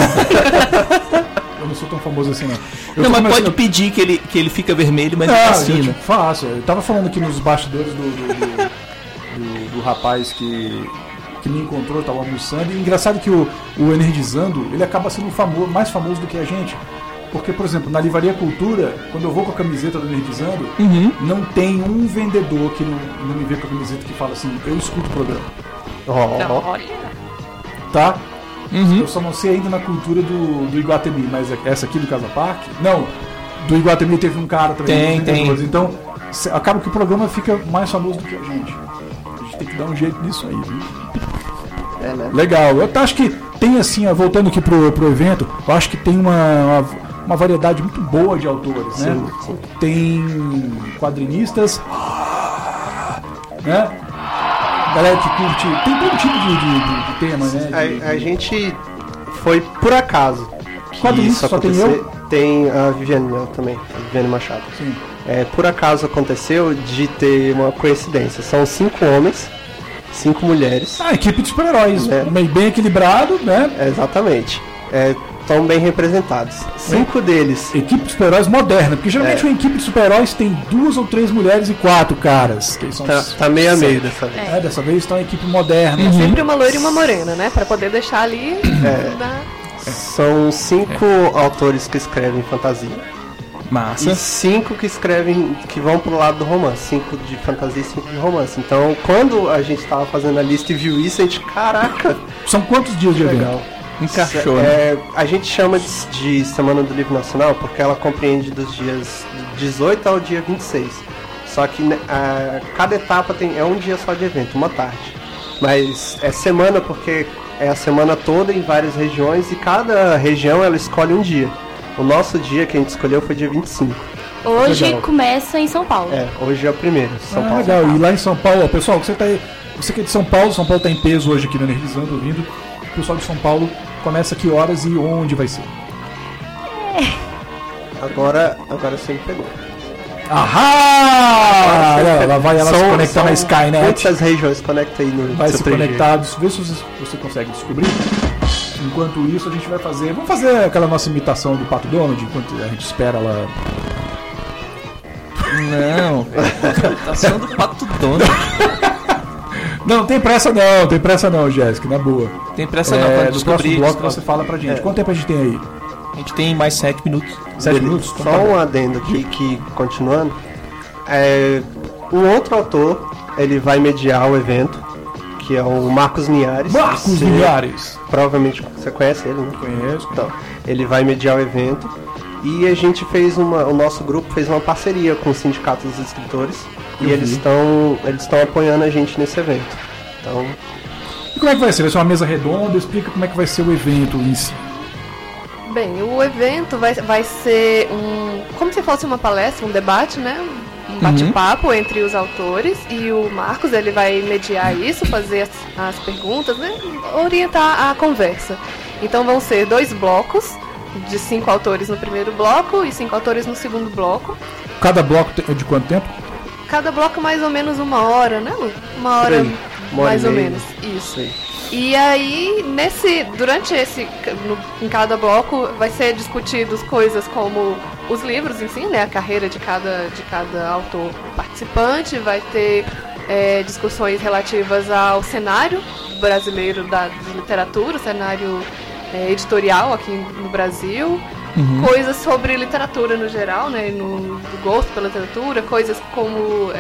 Eu não sou tão famoso assim, não. Não, mas pode pedir que ele fica vermelho, mas não assina. Faço. Eu tava falando aqui nos bastidores do rapaz que me encontrou, tava almoçando. E engraçado que o Energizando, ele acaba sendo mais famoso do que a gente. Porque, por exemplo, na Livraria Cultura, quando eu vou com a camiseta do Energizando, não tem um vendedor que não me vê com a camiseta que fala assim, eu escuto o programa. Tá? Eu só não sei ainda na cultura do Iguatemi, mas essa aqui do Casa Parque... Não, do Iguatemi teve um cara também. Tem. Então, acaba que o programa fica mais famoso do que a gente. A gente tem que dar um jeito nisso aí, viu? Né? Legal. Eu acho que tem assim, voltando aqui pro evento, eu acho que tem uma variedade muito boa de autores, né? Sim. Tem quadrinistas, né? Galera que curte, tem todo tipo de tema, né? A gente foi por acaso. Quadrinista só tem eu? Tem a Viviane também, a Viviane Machado. Sim. Por acaso aconteceu de ter uma coincidência. São 5 homens, 5 mulheres. Equipe de super-heróis, bem equilibrado, né? Exatamente. Estão bem representados. 5 deles. Equipe de super-heróis moderna, porque geralmente uma equipe de super-heróis tem 2 ou 3 mulheres e 4 caras. Que são tá meio a meio dessa vez. Dessa vez está uma equipe moderna. É sempre uma loira e uma morena, né? Pra poder deixar ali. São 5 autores que escrevem fantasia. Massa. E 5 que escrevem, que vão pro lado do romance. 5 de fantasia e 5 de romance. Então, quando a gente tava fazendo a lista e viu isso, a gente, caraca! São quantos dias de evento? Legal. Encaixou, né? A gente chama de Semana do Livro Nacional porque ela compreende dos dias 18 ao dia 26. Só que cada etapa é um dia só de evento, uma tarde. Mas é semana porque é a semana toda em várias regiões e cada região ela escolhe um dia. O nosso dia que a gente escolheu foi dia 25. Hoje legal. Começa em São Paulo. Hoje é o primeiro. São Paulo. Legal. E lá em São Paulo, pessoal, você que é de São Paulo tá em peso hoje aqui no Energizando, ouvindo. O pessoal de São Paulo começa que horas e onde vai ser? Agora você me pegou. Ahá! Ela vai se conectar na Skynet. Quantas regiões conecta aí no vai seu se 3G? conectar, vê se você consegue descobrir. Enquanto isso, a gente vai fazer... Vamos fazer aquela nossa imitação do Pato Donald, enquanto a gente espera ela... Não, imitação do Pato Donald. Não tem pressa não, Jéssica, na boa. Tem pressa não, pra no próximo bloco você fala pra gente. Quanto tempo a gente tem aí? A gente tem mais 7 minutos. 7 minutos? Só um adendo aqui, que continuando. Um outro autor, ele vai mediar o evento, que é o Marcos Linhares. Marcos Linhares! Provavelmente você conhece ele, né? Conheço. Então, ele vai mediar o evento. E a gente fez o nosso grupo fez uma parceria com o Sindicato dos Escritores. E eles estão apoiando a gente nesse evento. Então... E como é que vai ser? Vai ser uma mesa redonda? Explica como é que vai ser o evento em si. Bem, o evento vai ser como se fosse uma palestra, um debate, né? Um bate-papo entre os autores, e o Marcos ele vai mediar isso, fazer as perguntas, né? Orientar a conversa. Então vão ser 2 blocos, de 5 autores no primeiro bloco e 5 autores no segundo bloco. Cada bloco é de quanto tempo? Cada bloco mais ou menos 1 hora, né, Lu? 1 hora mais ou menos. Isso. E aí, em cada bloco, vai ser discutidos coisas como os livros em si, né? A carreira de cada autor participante. Vai ter discussões relativas ao cenário brasileiro de literatura, o cenário editorial aqui no Brasil. Coisas sobre literatura no geral, né? No gosto pela literatura, coisas como...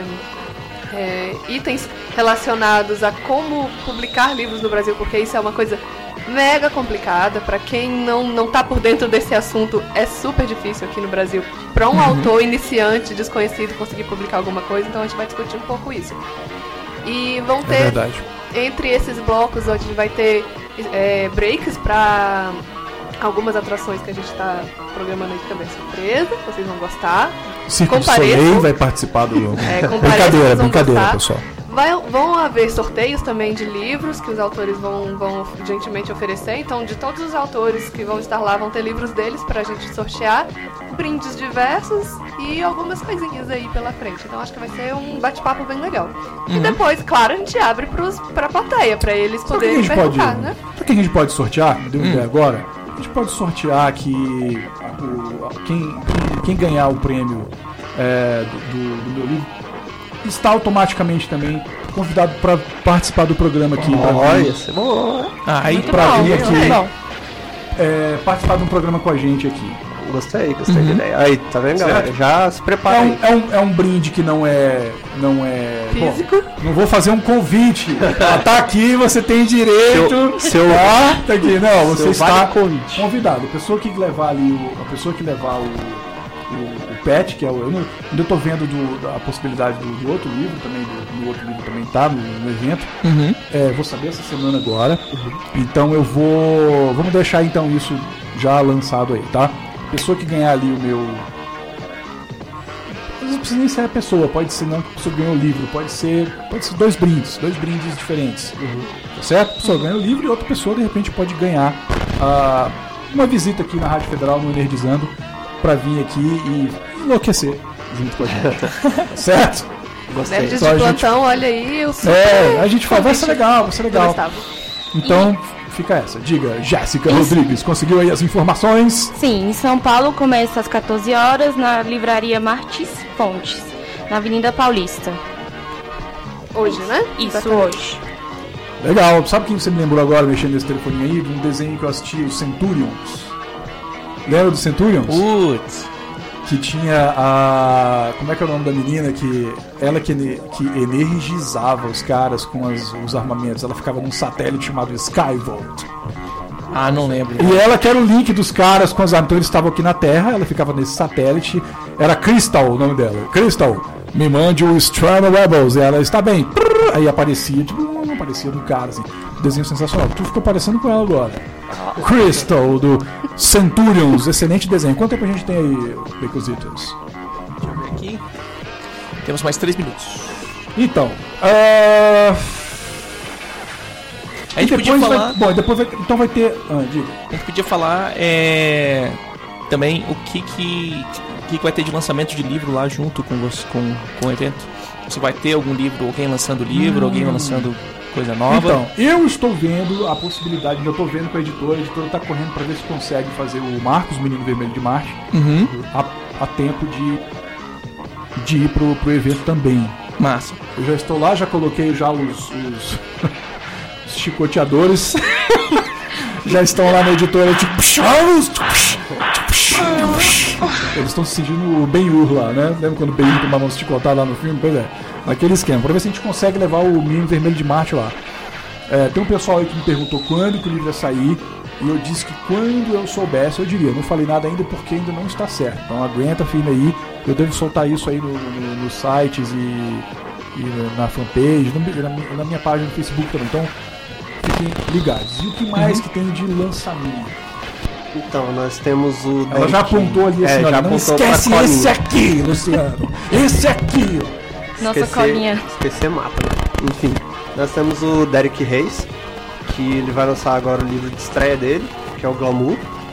itens relacionados a como publicar livros no Brasil, porque isso é uma coisa mega complicada. Para quem não tá por dentro desse assunto, é super difícil aqui no Brasil para um autor iniciante, desconhecido, conseguir publicar alguma coisa. Então a gente vai discutir um pouco isso. E vão ter, entre esses blocos, a gente vai ter breaks para algumas atrações que a gente está programando aí, que também é surpresa, vocês vão gostar. Circo du Soleil vai participar do... Brincadeira, pessoal. Vão haver sorteios também de livros que os autores vão gentilmente oferecer. Então, de todos os autores que vão estar lá, vão ter livros deles pra gente sortear, brindes diversos e algumas coisinhas aí pela frente. Então, acho que vai ser um bate-papo bem legal. E depois, claro, a gente abre pra plateia, pra eles poderem perguntar, né? Sabe o que a gente pode sortear? Me deu uma ideia agora. A gente pode sortear que quem ganhar o prêmio do meu livro está automaticamente também convidado para participar do programa aqui. Olha, isso é bom. Aí para vir aqui participar de um programa com a gente aqui. Gostei da ideia. Aí, tá vendo, galera? Já se prepara aí. É um brinde que não é físico. Bom, não vou fazer um convite. Tá aqui, você tem direito. Tá aqui, não, você está convidado. A pessoa que levar ali, o PET, que é o... Eu ainda tô vendo a possibilidade do outro livro também, do outro livro também tá no evento. Vou saber essa semana agora. Então vamos deixar então isso já lançado aí, tá? A pessoa que ganhar ali o meu... Não precisa nem ser a pessoa, pode ser não que a pessoa ganhou o livro, pode ser 2 brindes diferentes. Tá certo? A pessoa ganha o livro e outra pessoa de repente pode ganhar uma visita aqui na Rádio Federal no Energizando pra vir aqui e enlouquecer junto com a gente. Certo? Gostei. Nerds de plantão, olha aí, eu super... a gente fala, vai ser legal. Então, fica essa. Diga, Jéssica Rodrigues, conseguiu aí as informações? Sim, em São Paulo começa às 14 horas na livraria Martins Fontes, na Avenida Paulista. Hoje, né? Isso, hoje. Legal. Sabe quem você me lembrou agora, mexendo nesse telefoninho aí? De um desenho que eu assisti, o Centurions. Lembra do Centurions? Putz. Que tinha a... Como é que é o nome da menina? Ela que energizava os caras com os armamentos. Ela ficava num satélite chamado Skyvolt. Ah, não lembro. E ela que era o link dos caras com as armas. Então eles estavam aqui na Terra, ela ficava nesse satélite. Era Crystal o nome dela. Crystal, me mande o Strand Rebels. E ela está bem. Aí aparecia, não aparecia do cara, assim. Desenho sensacional. Tu ficou parecendo com ela agora. Crystal, do Centurions. Excelente desenho. Quanto tempo a gente tem aí, Becositos? Deixa eu ver aqui. Temos mais 3 minutos. Então, a gente podia falar... Então vai ter... diga. A gente podia falar também o que vai ter de lançamento de livro lá junto com o evento? Você vai ter algum livro, alguém lançando livro, alguém lançando coisa nova? Então, eu estou vendo a possibilidade, eu estou vendo com a editora está correndo para ver se consegue fazer o Marcos, Menino Vermelho de Marte, a tempo de ir pro evento também. Massa. Eu já estou lá, já coloquei já os chicoteadores, já estão lá na editora, tipo, eles estão se sentindo o Ben-Hur lá, né? Lembra quando o Ben-Hur tomava um chicotada lá no filme? Pois é, naquele esquema, pra ver se a gente consegue levar o Menino Vermelho de Marte lá. Tem um pessoal aí que me perguntou quando que o livro ia sair, e eu disse que quando eu soubesse, eu diria. Não falei nada ainda porque ainda não está certo, então aguenta firme aí, eu devo soltar isso aí nos sites e na fanpage, na minha página no Facebook também, então fiquem ligados. E o que mais que tem de lançamento? Então, nós temos o... Ela já apontou ali assim, olha, não esquece esse aqui, Luciano. Esse aqui, ó. Nossa colinha. Esquecer mata, né? Enfim, nós temos o Derek Reis, que ele vai lançar agora o livro de estreia dele, que é o Glamour.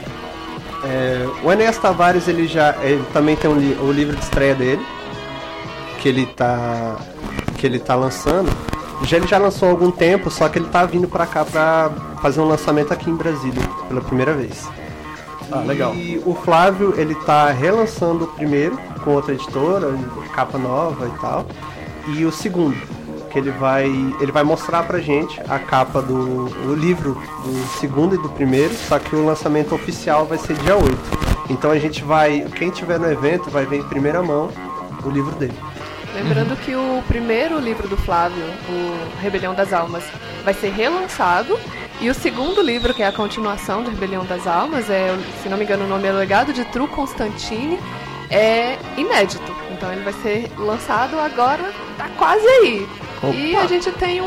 O Enéas Tavares, ele também tem o livro de estreia dele, que ele tá lançando. Ele já lançou há algum tempo, só que ele tá vindo pra cá pra fazer um lançamento aqui em Brasília, pela primeira vez. Legal. E o Flávio, ele tá relançando o primeiro, com outra editora, capa nova e tal. E o segundo, que ele vai mostrar pra gente a capa do livro do segundo e do primeiro, só que o lançamento oficial vai ser dia 8. Então quem tiver no evento vai ver em primeira mão o livro dele. Lembrando que o primeiro livro do Flávio, o Rebelião das Almas, vai ser relançado. E o segundo livro, que é a continuação de Rebelião das Almas, se não me engano o nome é Legado de Tru Constantine, é inédito. Então ele vai ser lançado agora, tá quase aí. Opa. E a gente tem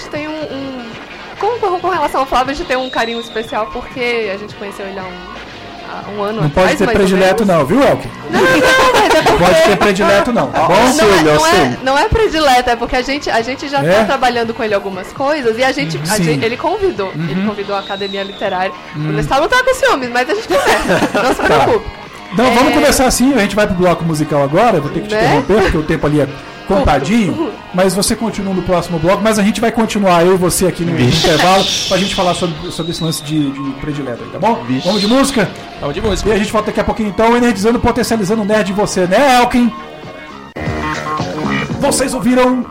com relação ao Flávio, a gente tem um carinho especial porque a gente conheceu ele há um ano não atrás. Pode ter predileto não, viu, Elke? Não, mas é porque... Não pode ter predileto não, tá bom? Não é predileto, é porque a gente já tá trabalhando com ele algumas coisas e ele convidou. Ele convidou a Academia Literária. O Nestor não tá com ciúmes, mas a gente conversa. Não se preocupe. Não, vamos começar assim, a gente vai pro bloco musical agora, vou ter que te interromper, porque o tempo ali é contadinho, mas você continua no próximo bloco, mas a gente vai continuar, eu e você aqui no intervalo, pra gente falar sobre esse lance de predileto aí, tá bom? Vamos de música? Vamos de música. E a gente volta daqui a pouquinho então, energizando, potencializando o nerd em você, né, Elkin? Vocês ouviram...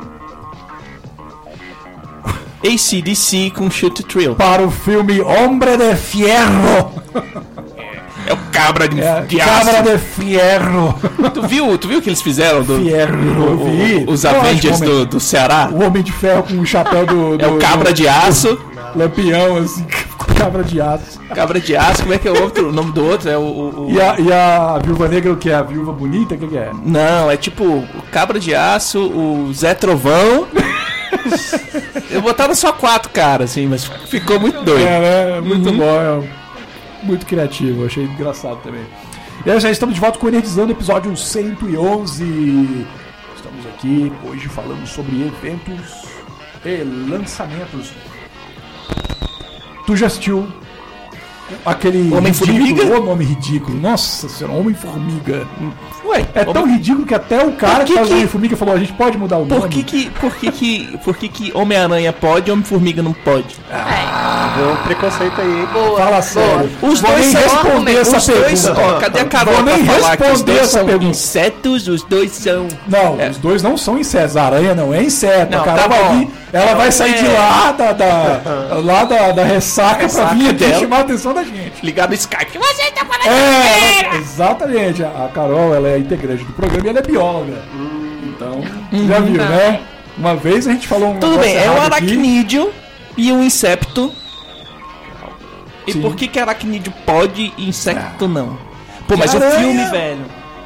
AC/DC com Shoot Thrill. Para o filme Hombre de Fierro. É o Cabra de Aço. Cabra de Fierro. Tu viu o que eles fizeram? Fierro, os Avengers do Ceará? O Homem de Ferro com o chapéu do... É o Cabra de Aço. Lampião, assim, Cabra de Aço. Cabra de Aço, como é que é o nome do outro? É E a Viúva Negra, o que é? A Viúva Bonita? O que é? Não, é tipo o Cabra de Aço, o Zé Trovão... Eu botava só 4 caras, assim, mas ficou muito doido. Muito bom, muito criativo, achei engraçado também. E aí, já estamos de volta com o Energizando, episódio 111. Estamos aqui, hoje falando sobre eventos e lançamentos. Tu já assistiu aquele Homem-Formiga? O nome ridículo, nossa senhora, Homem-Formiga. Ué, tão ridículo que até o cara que faz Homem-Formiga falou, a gente pode mudar o nome. Por que Homem-Aranha pode e Homem-Formiga não pode? Vê um preconceito aí. Boa, fala sério. Os dois são responder essa pergunta. Cadê a Carol pra falar que os dois são insetos? Os dois são... Não, os dois não são insetos. A aranha não é inseto. Não, a Carol vai vir, ela vai sair de lá da ressaca pra vir aqui chamar a atenção da gente. Ligar no Skype. Você está falando exatamente. A Carol, ela é integrante do programa e ela é bióloga. Então, já viu, né? Uma vez a gente falou tudo bem, é um aracnídeo e um inseto. E por que aracnídeo pode e inseto não? Pô, mas o filme, velho...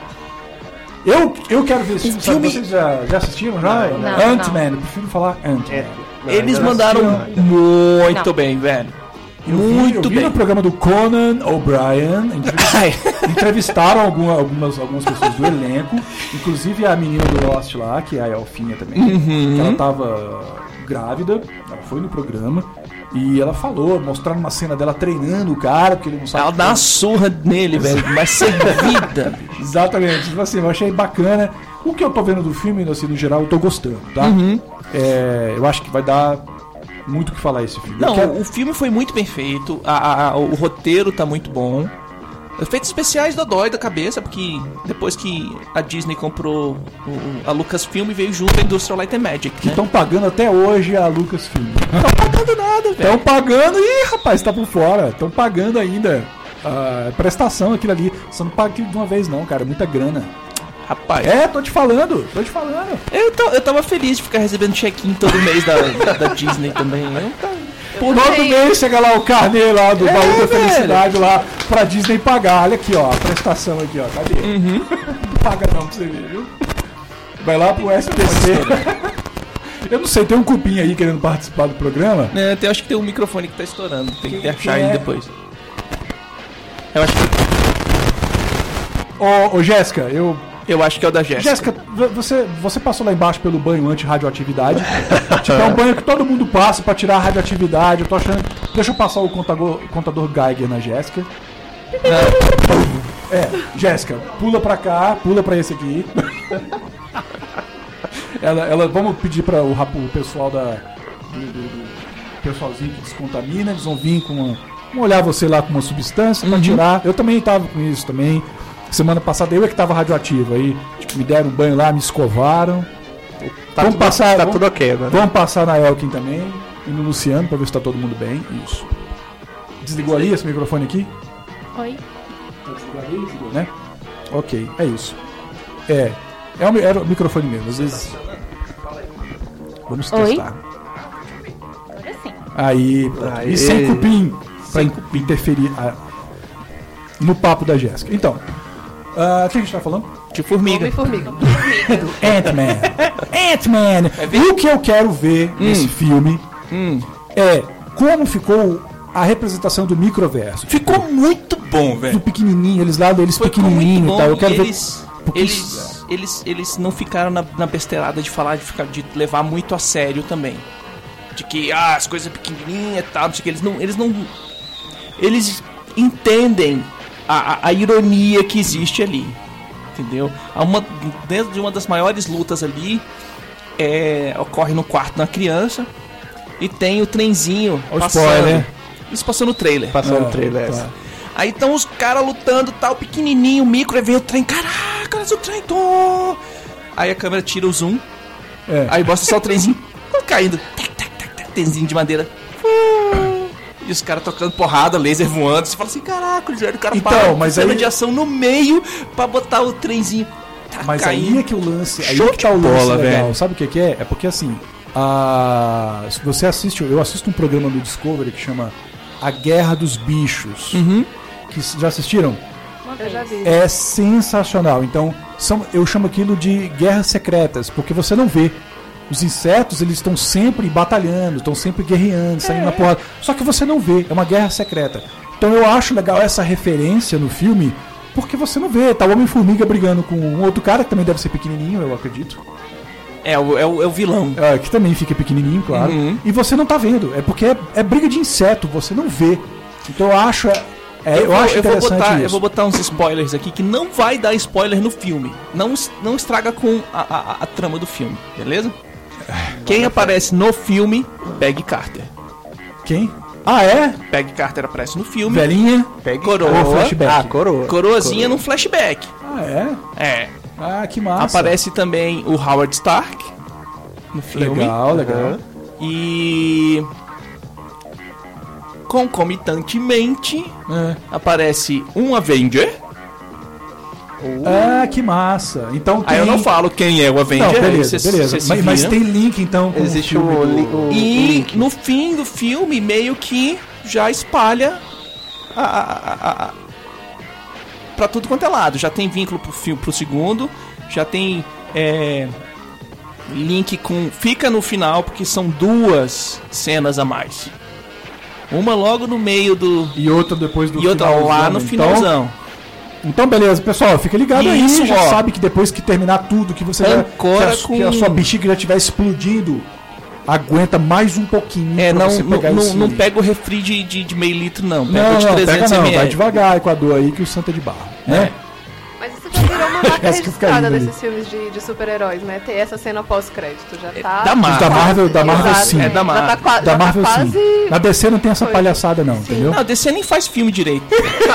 Eu quero ver esse filme. Vocês já assistiram? Não. Ant-Man, eu prefiro falar Ant-Man. Eles mandaram muito bem, velho. Eu vi no programa do Conan O'Brien, entrevistaram algumas pessoas do elenco, inclusive a menina do Lost lá, que é a Elfinha também, que ela tava grávida, ela foi no programa e ela falou, mostrando uma cena dela treinando o cara, porque ele não sabe... Ela dá uma surra nele, velho, mas servida. Exatamente, tipo assim, eu achei bacana. O que eu tô vendo do filme, assim, no geral, eu tô gostando, tá? Eu acho que vai dar muito o que falar esse filme. Não, o filme foi muito bem feito, o roteiro tá muito bom. Efeitos especiais dói da cabeça, porque depois que a Disney comprou a Lucasfilm, veio junto a Industrial Light and Magic, que né? estão pagando até hoje a Lucasfilm. Não estão pagando nada, velho. Estão pagando, ih, rapaz, tá por fora. Estão pagando ainda a prestação, aquilo ali. Você não paga aquilo de uma vez não, cara, é muita grana. Rapaz. Tô te falando. Eu tava feliz de ficar recebendo check-in todo mês da Disney também. Todo mês chega lá o carnê lá do baú da felicidade lá pra Disney pagar. Olha aqui, ó, a prestação aqui, ó. Cadê? Não paga não pra você ver, viu? Vai lá pro SPC. Eu não sei, tem um cupim aí querendo participar do programa? Eu acho que tem um microfone que tá estourando. Tem que achar ele depois. Eu acho que... Ô, Jéssica, eu acho que é o da Jéssica. Jéssica, você passou lá embaixo pelo banho anti-radioatividade. Tipo, é um banho que todo mundo passa pra tirar a radioatividade. Eu tô achando... Deixa eu passar o contador Geiger na Jéssica. Jéssica, pula pra cá, pula pra esse aqui. Vamos pedir para o pessoal do pessoalzinho que descontamina, eles vão vir vão olhar você lá com uma substância pra tirar. Eu também tava com isso também. Semana passada eu é que tava radioativo. Aí me deram um banho lá, me escovaram. Tá tudo ok agora. Vamos passar na Elkin também e no Luciano pra ver se tá todo mundo bem. Isso. Desligou ali esse microfone aqui? Oi. Desligou, né? Ok, é isso. Era o microfone mesmo, às vezes. Vamos testar. Agora sim. Aí. E sem cupim. Pra interferir no papo da Jéssica. Então. O que a gente tá falando? De formiga. Do Ant-Man. Ant-Man. O que eu quero ver nesse filme é como ficou a representação do microverso. Ficou muito bom, velho. Do pequenininho, eles pequenininho e tal. Eu quero ver. Eles não ficaram na besteirada de falar, de levar muito a sério também. De que as coisas pequenininhas e tal, não sei o que. Eles entendem a ironia que existe ali. Entendeu? Dentro de uma das maiores lutas ali, ocorre no quarto da criança e tem o trenzinho passando. Spoiler. Isso passou no trailer. No trailer, tá. Aí estão os caras lutando, tal, pequenininho, micro, aí vem o trem, caraca, o trem, tô. Aí a câmera tira o zoom, aí mostra só o trenzinho caindo, trenzinho de madeira. E os caras tocando porrada, laser voando, você fala assim, caraca, o cara para cena de ação no meio pra botar o trenzinho. Mas caindo. aí é que o lance, aí é que tá o lance legal, velho. Sabe o que é? É porque assim, se você eu assisto um programa no Discovery que chama A Guerra dos Bichos. Que já assistiram? Eu já vi. É sensacional. Então, eu chamo aquilo de guerras secretas, porque você não vê. Os insetos, eles estão sempre batalhando, estão sempre guerreando, saindo na porrada. Só que você não vê, é uma guerra secreta. Então eu acho legal essa referência no filme, porque você não vê. Tá o Homem-Formiga brigando com um outro cara, que também deve ser pequenininho, eu acredito. É o vilão. Que também fica pequenininho, claro. E você não tá vendo, é porque é briga de inseto, você não vê. Então eu acho... Eu vou botar uns spoilers aqui que não vai dar spoiler no filme. Não estraga com a trama do filme, beleza? Quem aparece no filme, Peggy Carter. Quem? É? Peggy Carter aparece no filme. Velhinha? Coroa. Flashback. Coroazinha no flashback. É? Que massa. Aparece também o Howard Stark no filme. Legal. E... concomitantemente aparece um Avenger. Que massa. Então aí eu não falo quem é o Avenger. Não, beleza. Mas tem link então com existe o link. No fim do filme meio que já espalha pra tudo quanto é lado. Já tem vínculo pro segundo, já tem link com... Fica no final porque são 2 cenas a mais. Uma logo no meio do... E outra depois do E outra lá no finalzão. Então beleza, pessoal, fica ligado aí. Você já sabe que depois que terminar tudo, que você que a sua bexiga já estiver explodindo, aguenta mais um pouquinho. Não pega o refri de meio litro, não. Pega Não, o de 300 ml. Vai devagar com a dor aí que o santo é de barro, né? Mas isso já virou uma marca Essa que fica registrada indo ali. desses filmes de super-heróis, né? Ter essa cena pós-crédito. Já tá. Da Marvel. Da Marvel Exato, sim. É da Marvel. Já tá, Da já Marvel tá sim. quase. Na DC não tem essa palhaçada não, entendeu? Não, a DC nem faz filme direito.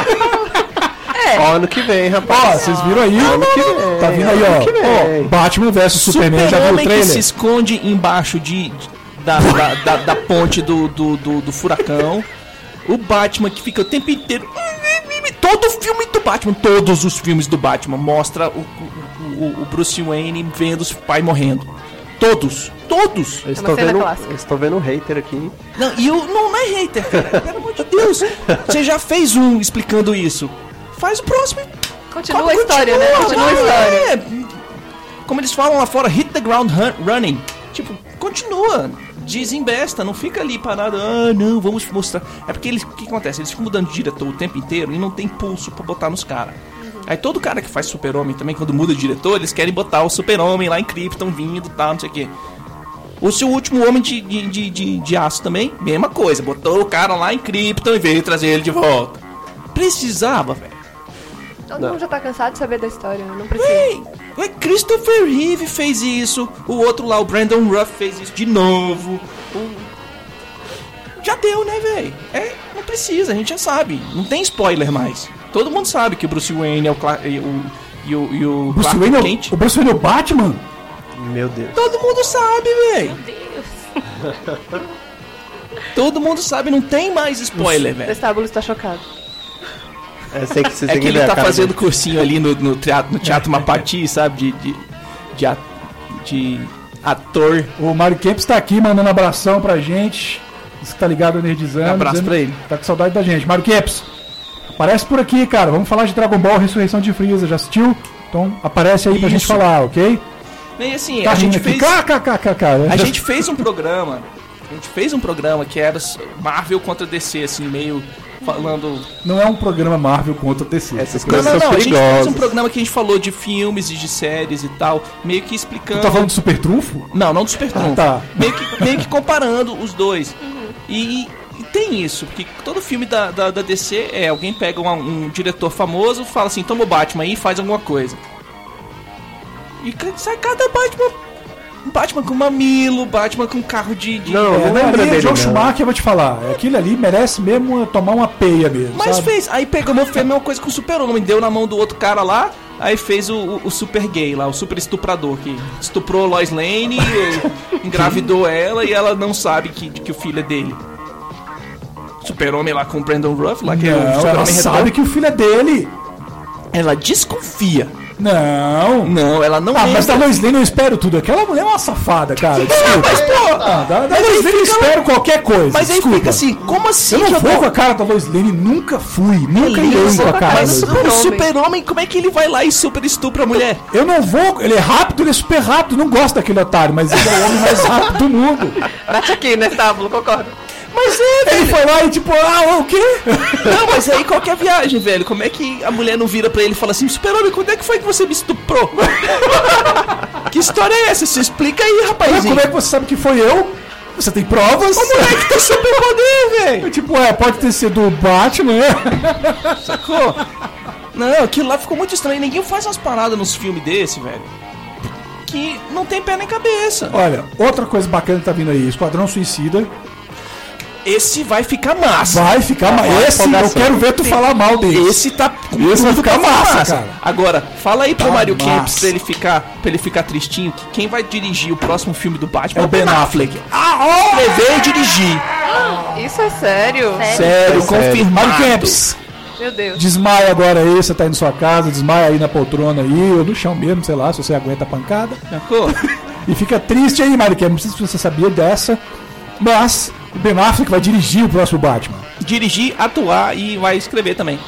Ó, ano que vem, Ó, rapaz. vocês viram aí? Ano que vem. Tá vindo aí, ano que ó. vem. Batman vs Superman, já viu o Super-Homem que se trailer? esconde embaixo da ponte do furacão. O Batman que fica o tempo inteiro. Todo filme do Batman, todos os filmes do Batman mostra o Bruce Wayne vendo o pai morrendo. Todos. Eu uma cena clássica. estou vendo um hater aqui. Não, e não é hater, cara. Pelo amor de Deus. Você já fez um explicando isso. Faz o próximo. Continua a história, né? Continua a história. É. Como eles falam lá fora, hit the ground running. Tipo, continua. Desembesta, não fica ali parado. Ah, não, vamos mostrar. É porque o que acontece? Eles ficam mudando de diretor o tempo inteiro e não tem pulso pra botar nos caras. Aí todo cara que faz Super-Homem também, quando muda de diretor, eles querem botar o Super-Homem lá em Krypton vindo e tal, não sei o quê. O seu último Homem de Aço também, mesma coisa. Botou o cara lá em Krypton e veio trazer ele de volta. Precisava, velho. Todo mundo já tá cansado de saber da história, né? Não precisa. Ei, Christopher Reeve fez isso. O outro lá, o Brandon Ruff, fez isso de novo. Já deu, né, velho? Não precisa, a gente já sabe. Não tem spoiler mais. Todo mundo sabe que o Bruce Wayne é o o Bruce Clark Wayne Kent. o Bruce Wayne é o Batman? Meu Deus. Todo mundo sabe, velho. Meu Deus. Todo mundo sabe, não tem mais spoiler, O velho. Testábulo está chocado. Vocês É têm que ele ver a tá cara fazendo dele. cursinho ali no teatro Mapati, sabe? De ator. O Mário Kempis tá aqui mandando abração pra gente. Diz que tá ligado energizando. Abraço dizendo- pra ele. Tá com saudade da gente. Mário Kempis, aparece por aqui, cara. Vamos falar de Dragon Ball Ressurreição de Freeza. Já assistiu? Então aparece aí pra gente Isso. falar, ok? E assim, Tá a gente rindo aqui. fez. KKKK. A gente fez um programa. A gente fez um programa que era Marvel contra DC, assim, meio falando. Não é um programa Marvel contra DC. Essas Não, coisas não, são não. A gente fez perigosas. um programa que a gente falou de filmes e de séries e tal, meio que explicando. Tu tá falando de Super Trunfo? Não, não do Super Trunfo. tá. Meio que comparando os dois. E tem isso, porque todo filme da DC alguém pega um diretor famoso, fala assim, toma o Batman aí e faz alguma coisa. E sai cada Batman com mamilo, Batman com carro de... Não, não lembra ali, dele, Joe não. Schumacher, eu vou te falar. Aquilo ali merece mesmo tomar uma peia mesmo. Mas sabe? fez, aí fez a mesma coisa com o Super-Homem, deu na mão do outro cara lá, aí fez o super gay lá, o super estuprador, que estuprou Lois Lane, engravidou ela e ela não sabe que o filho é dele. Super-Homem lá com o Brandon Ruff, lá que é o Não, ela Super-Homem sabe retorno. que o filho é dele. Ela desconfia. Não. Não, ela não Mas da lembra. Lois Lane eu espero tudo. Aquela mulher é uma safada, cara. Desculpa. Mas, pô, Da mas Lois aí Lane eu fica- espero qualquer coisa. Mas aí desculpa. fica assim, como assim? Eu não que vou vou- com a cara da Lois Lane, nunca fui. Nunca irei Beleza, com a cara da mas Lois Lane. o Super-Homem, como é que ele vai lá e super estupra a mulher? Eu não vou, ele é rápido, ele é super rápido. Não gosto daquele otário, mas ele é o homem mais rápido do mundo. Bate aqui, né, Testábulo, concordo. Mas Ele foi lá e tipo, o quê? Não, mas aí qual que é a viagem, velho? Como é que a mulher não vira pra ele e fala assim, Super-Homem, quando é que foi que você me estuprou? Que história é essa? Se explica aí, rapazinho. Como é que você sabe que foi eu? Você tem provas? O moleque tem superpoder, velho. Tipo, pode ter sido o Batman, né? Sacou? Não, aquilo lá ficou muito estranho. Ninguém faz umas paradas nos filmes desse, velho, que não tem pé nem cabeça. Olha, outra coisa bacana que tá vindo aí, Esquadrão Suicida. Esse vai ficar massa. Vai ficar mal. Esse eu quero ver tu falar mal dele. Esse tá com Esse vai tudo ficar pra massa, cara. Agora, fala aí pro Tá Mario massa. Kempis pra ele ficar tristinho, que quem vai dirigir o próximo filme do Batman É o Ben Affleck. Ele veio dirigir. Isso é sério? Sério, confirmado. Mário Kempis, Meu Deus. desmaia agora aí, você tá aí na sua casa, desmaia aí na poltrona aí, ou no chão mesmo, sei lá, se você aguenta a pancada. Sacou? E fica triste aí, Mário Kempis, não sei se você sabia dessa, mas o Ben Affleck vai dirigir o próximo Batman. Dirigir, atuar e vai escrever também.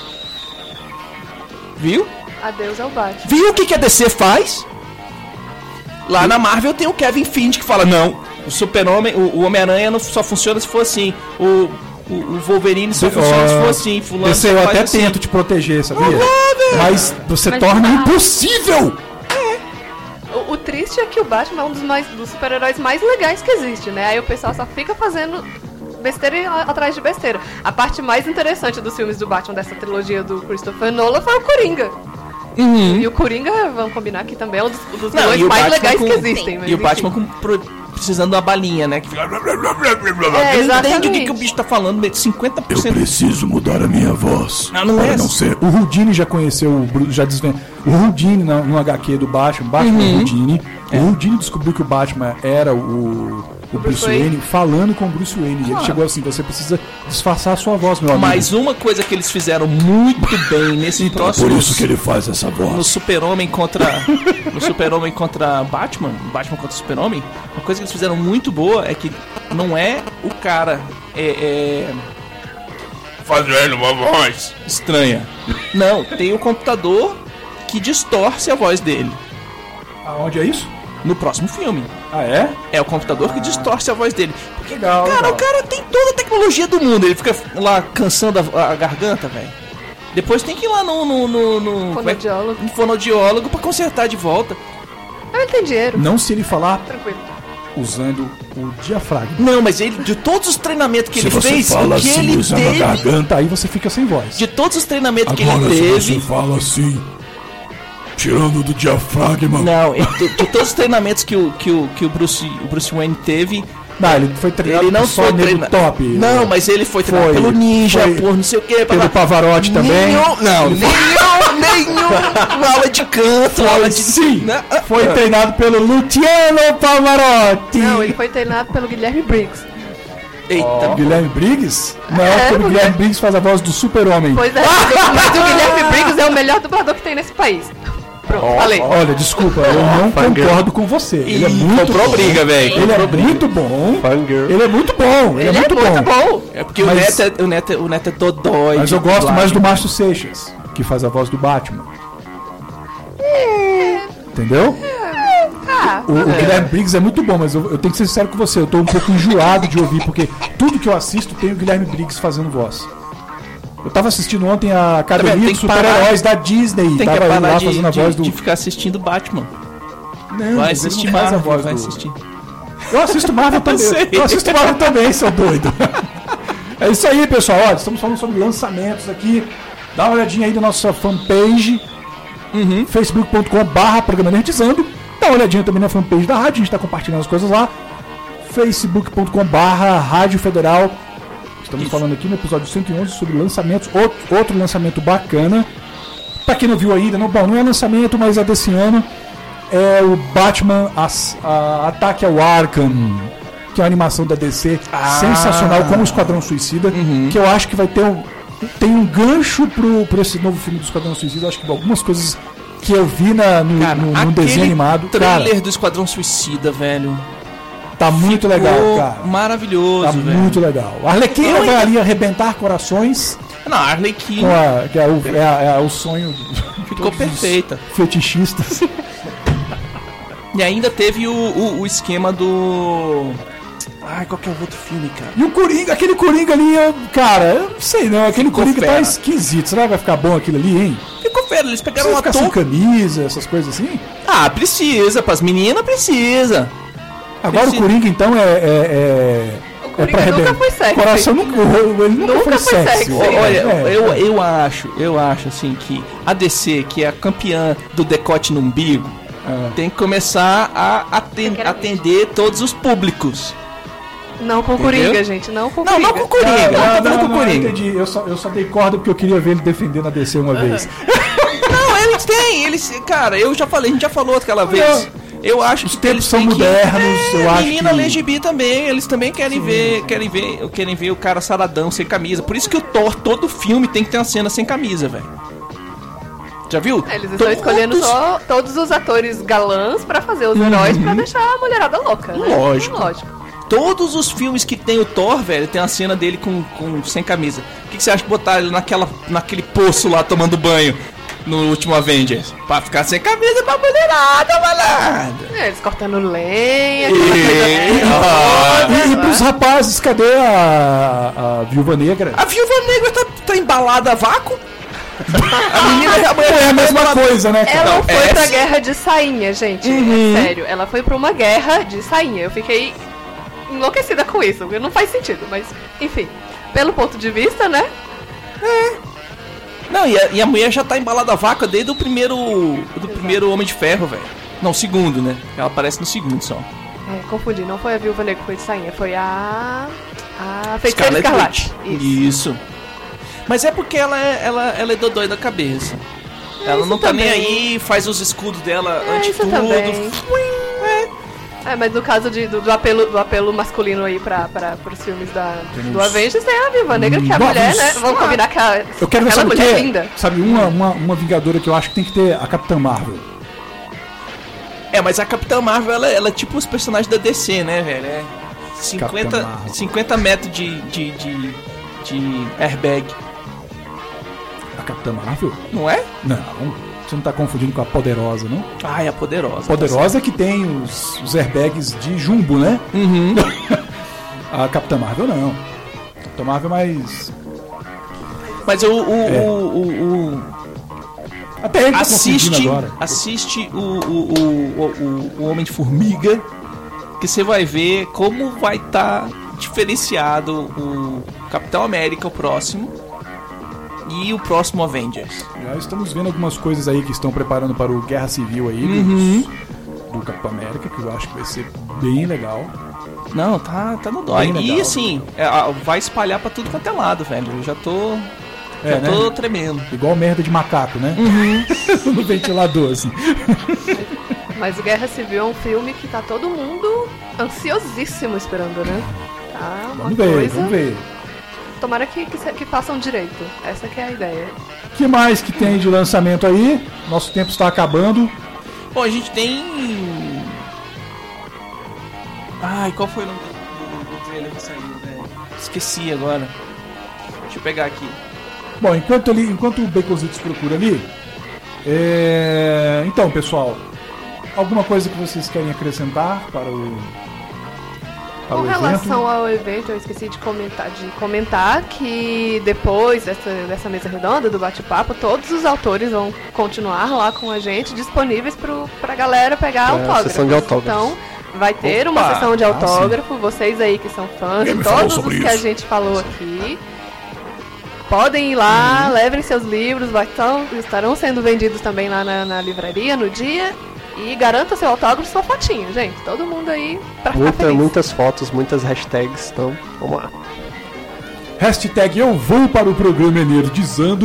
Viu? Adeus ao Batman. Viu o que a DC faz? Lá na Marvel tem o Kevin Feige que fala, não, o Super-Homem, o Homem-Aranha não só funciona se for assim. O Wolverine só funciona se for assim. Fulano DC, só eu faz até assim. tento te proteger, sabia? velho. Mas você Mas torna não. impossível! O O triste é que o Batman é um dos super-heróis mais legais que existe, né? Aí o pessoal só fica fazendo besteira atrás de besteira. A parte mais interessante dos filmes do Batman, dessa trilogia do Christopher Nolan, foi o Coringa. E o Coringa, vamos combinar aqui também, é um dos vilões mais legais que existem. E o Batman precisando de uma balinha, né? Que fica... Ele não entende o que o bicho tá falando, 50%. Eu preciso mudar a minha voz. Não é não ser. O Houdini já conheceu o Bruce, já desvendou. O Houdini no HQ do Batman Houdini. O Houdini descobriu que o Batman era o Bruce Wayne falando com o Bruce Wayne. E ele chegou assim: você precisa disfarçar a sua voz, meu amigo. Mas uma coisa que eles fizeram muito bem nesse próximo. Por isso que ele faz essa voz. No Super-Homem contra Batman contra o Super-Homem, uma coisa que eles fizeram muito boa é que não é o cara fazendo uma voz estranha. Não, tem o computador que distorce a voz dele. Aonde é isso? No próximo filme. Ah, é? É o computador que distorce a voz dele. Porque, legal. O cara tem toda a tecnologia do mundo. Ele fica lá cansando a garganta, velho. Depois tem que ir lá no fonoaudiólogo pra consertar de volta. Ele tem dinheiro. Não se ele falar tranquilo. Usando o diafragma. Não, mas ele, de todos os treinamentos que ele fez, se você fala assim, ele usando teve... a garganta, aí você fica sem voz. De todos os treinamentos agora, que ele teve... se você fala assim, tirando do diafragma... Não, de todos os treinamentos que o Bruce Wayne teve... Não, ele foi treinado ele não só foi nego top. Não, mas ele foi treinado pelo Ninja, por não sei o que. Pelo Pavarotti também. Nenhum aula de canto, aula de... Sim, foi treinado pelo Luciano Pavarotti. Não, ele foi treinado pelo Guilherme Briggs. Eita. Guilherme Briggs? Não, porque o Guilherme Briggs faz a voz do Super-Homem. Pois é, mas o Guilherme Briggs é o melhor dublador que tem nesse país. Pronto, falei. Olha, desculpa, eu não concordo com você. Ele é muito bom. Briga, velho. Ele é muito bom. Ele é muito bom. Ele é muito bom. É porque o Neto é dodói. Mas eu gosto mais do Márcio Seixas, que faz a voz do Batman. Entendeu? O Guilherme Briggs é muito bom, mas eu tenho que ser sincero com você. Eu tô um pouco enjoado de ouvir, porque tudo que eu assisto tem o Guilherme Briggs fazendo voz. Eu tava assistindo ontem a Academia dos Super-Heróis da Disney. Tem que tava parar lá fazendo a voz do... de ficar assistindo Batman. Não, vai assistir Marvel, a voz vai assistir. Eu assisto Marvel também. Eu assisto Marvel também, seu doido. É isso aí, pessoal. Olha, estamos falando sobre lançamentos aqui. Dá uma olhadinha aí na nossa fanpage. Facebook.com/Programa Nerdizando. Dá uma olhadinha também na fanpage da rádio. A gente está compartilhando as coisas lá. Facebook.com/Rádio Federal. Estamos falando aqui no episódio 111 sobre lançamentos. Outro lançamento bacana. Pra quem não viu ainda, não é lançamento, mas é desse ano. É o Batman Ataque ao Arkham, que é uma animação da DC sensacional, com o Esquadrão Suicida. Que eu acho que vai ter tem um gancho pro esse novo filme do Esquadrão Suicida. Eu acho que algumas coisas que eu vi no desenho animado. O trailer do Esquadrão Suicida, velho. Tá muito legal, cara. Maravilhoso, tá velho. Muito legal. A Arlequina vai ali arrebentar corações. Não, a Arlequina. Que é o sonho. Ficou perfeita. Fetichistas. E ainda teve o esquema do... Ai, qual que é o outro filme, cara? E o Coringa, aquele Coringa ali, cara, eu não sei não. Aquele Coringa tá esquisito. Será que vai ficar bom aquilo ali, hein? Ficou fera, eles pegaram um ator... sem camisa, essas coisas assim? Ah, precisa. Pras meninas, precisa. Agora o Coringa, então, O Coringa nunca foi sexy. Coração ele nunca foi sexy. Olha, eu acho assim que a DC, que é a campeã do decote no umbigo, tem que começar a atender todos os públicos. Não com o Coringa, gente. Não com o Coringa. Não com o Coringa. Não, com o Coringa. Entendi. Eu só dei corda porque eu queria ver ele defendendo a DC uma vez. Não, eles, cara, eu já falei, a gente já falou aquela vez. Eu acho os tempos são modernos, eu acho. Menina LGB também, eles também querem ver o cara saradão sem camisa. Por isso que o Thor, todo filme tem que ter uma cena sem camisa, velho. Já viu? Eles estão escolhendo só todos os atores galãs pra fazer os heróis pra deixar a mulherada louca, né? Lógico. Todos os filmes que tem o Thor, velho, tem a cena dele sem camisa. O que você acha de botar ele naquele poço lá tomando banho? No último Avengers, pra ficar sem camisa pra mulherada, malandro. Eles cortando lenha. E pros rapazes, cadê a Viúva Negra? A Viúva Negra tá embalada a vácuo. A menina é a mesma coisa, né? cara? Ela foi pra guerra de sainha, gente. É sério. Ela foi pra uma guerra de sainha. Eu fiquei enlouquecida com isso. Não faz sentido, mas enfim. Pelo ponto de vista, né? Não, e a mulher já tá embalada a vácuo desde o primeiro Homem de Ferro, velho. Não, segundo, né? Ela aparece no segundo só. Confundi. Não foi a Viúva Negra que foi de sainha. Foi a Feiticeira Escarlate. Isso. Mas é porque ela é dodói da cabeça. Ela não tá também. nem aí, faz os escudos dela antes de isso tudo. também. Mas no caso do apelo masculino aí pros filmes do Avengers, tem a Viúva Negra, que é a mulher, né? Vamos combinar que eu quero ver, aquela mulher linda. Sabe, uma Vingadora que eu acho que tem que ter a Capitã Marvel. Mas a Capitã Marvel, ela é tipo os personagens da DC, né, velho? É 50 metros de airbag. A Capitã Marvel? Não é? Não, você não tá confundindo com a Poderosa, não? É a Poderosa. A Poderosa é que tem os airbags de jumbo, né? Uhum. A Capitã Marvel não. A Capitã Marvel é mais... Mas até ele tá assiste o Homem de Formiga, que você vai ver como vai estar diferenciado o Capitão América, o próximo, e o próximo Avengers. Já estamos vendo algumas coisas aí que estão preparando para o Guerra Civil aí do Capitão América, que eu acho que vai ser bem legal. Não, tá no dói. E assim, vai espalhar pra tudo quanto é lado, velho. Eu já tô tremendo. Igual merda de macaco, né? No ventilador, assim. Mas o Guerra Civil é um filme que tá todo mundo ansiosíssimo esperando, né? Tá uma Vamos ver. Tomara que façam direito. Essa que é a ideia. O que mais que tem de lançamento aí? Nosso tempo está acabando. Bom, a gente tem... qual foi o nome do trailer que saiu, velho? Esqueci agora. Deixa eu pegar aqui. Bom, enquanto o Baconzitos procura ali... Então, pessoal... Alguma coisa que vocês querem acrescentar para o Com relação ao evento, eu esqueci de comentar que depois dessa mesa redonda, do bate-papo, todos os autores vão continuar lá com a gente, disponíveis pra galera pegar autógrafos. Sessão de autógrafos. Então, vai ter uma sessão de autógrafo. Vocês aí que são fãs de todos os que a gente falou aqui, podem ir lá, levem seus livros, estarão sendo vendidos também lá na livraria no dia. E garanta seu autógrafo e sua fotinho, gente. Todo mundo aí pra ficar feliz. Muitas fotos, muitas hashtags, então vamos lá. Hashtag eu vou para o programa Energizando.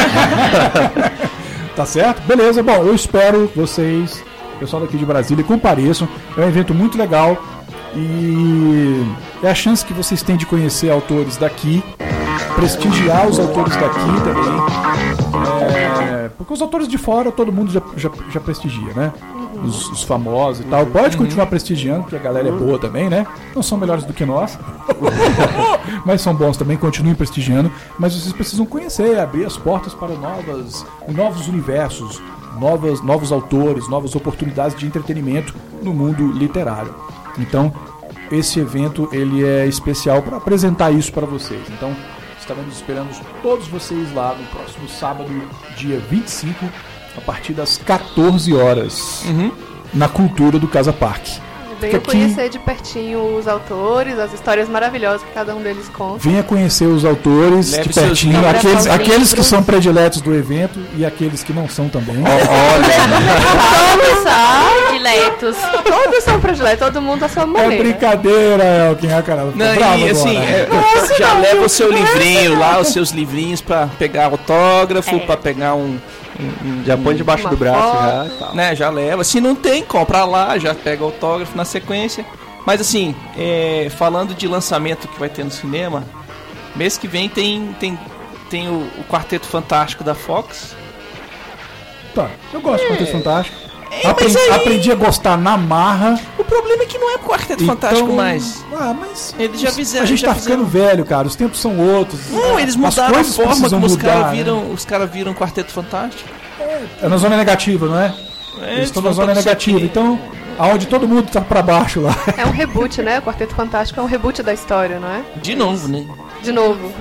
Tá certo? Beleza, bom, eu espero vocês, pessoal daqui de Brasília, compareçam. É um evento muito legal e é a chance que vocês têm de conhecer autores daqui, prestigiar os autores daqui também. Porque os autores de fora todo mundo já prestigia, né? Os famosos e tal. Pode continuar prestigiando, porque a galera é boa também, né? Não são melhores do que nós. Mas são bons também, continuem prestigiando. Mas vocês precisam conhecer, abrir as portas para novos universos, novos autores, novas oportunidades de entretenimento no mundo literário. Então, esse evento ele é especial para apresentar isso para vocês. Então, estaremos esperando todos vocês lá no próximo sábado, dia 25, a partir das 14 horas, na Cultura do Casa Parque. Venha conhecer de pertinho os autores, as histórias maravilhosas que cada um deles conta. Venha conhecer os autores de pertinho, aqueles que são prediletos do evento e aqueles que não são também. Todos são prediletos. Todos são prediletos, todo mundo à sua maneira. É brincadeira, Elkin, a cara. Não, e assim, já leva o seu livrinho lá, os seus livrinhos pra pegar autógrafo, pra pegar já põe debaixo do braço já e tal. Né, já leva. Se não tem, compra lá, já pega autógrafo na sequência. Mas assim, falando de lançamento que vai ter no cinema, mês que vem tem o Quarteto Fantástico da Fox. Tá, eu gosto do Quarteto Fantástico. Aprendi a gostar na marra. O problema é que não é Quarteto Fantástico mais. Mas eles já fizeram. A gente tá ficando velho, cara. Os tempos são outros. Não, eles mudaram a forma como os caras viram Quarteto Fantástico. É na zona negativa, não é? Eles estão na zona negativa. Então, aonde todo mundo tá pra baixo lá. É um reboot, né? O Quarteto Fantástico é um reboot da história, não é? De novo, né? De novo.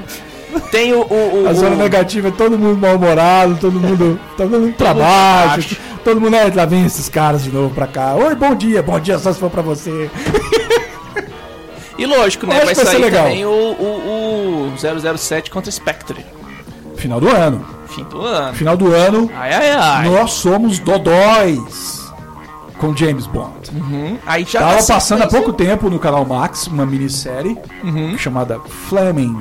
Tem A zona negativa é todo mundo mal-humorado, todo mundo pra baixo. Todo mundo, lá vem esses caras de novo pra cá. Oi, bom dia só se for pra você. E lógico, né? Vai sair legal. também o 007 contra Spectre. Final do ano. Final do ano. Ai. Nós somos dodóis com James Bond. Aí já tava passando há pouco tempo no canal Max uma minissérie chamada Fleming.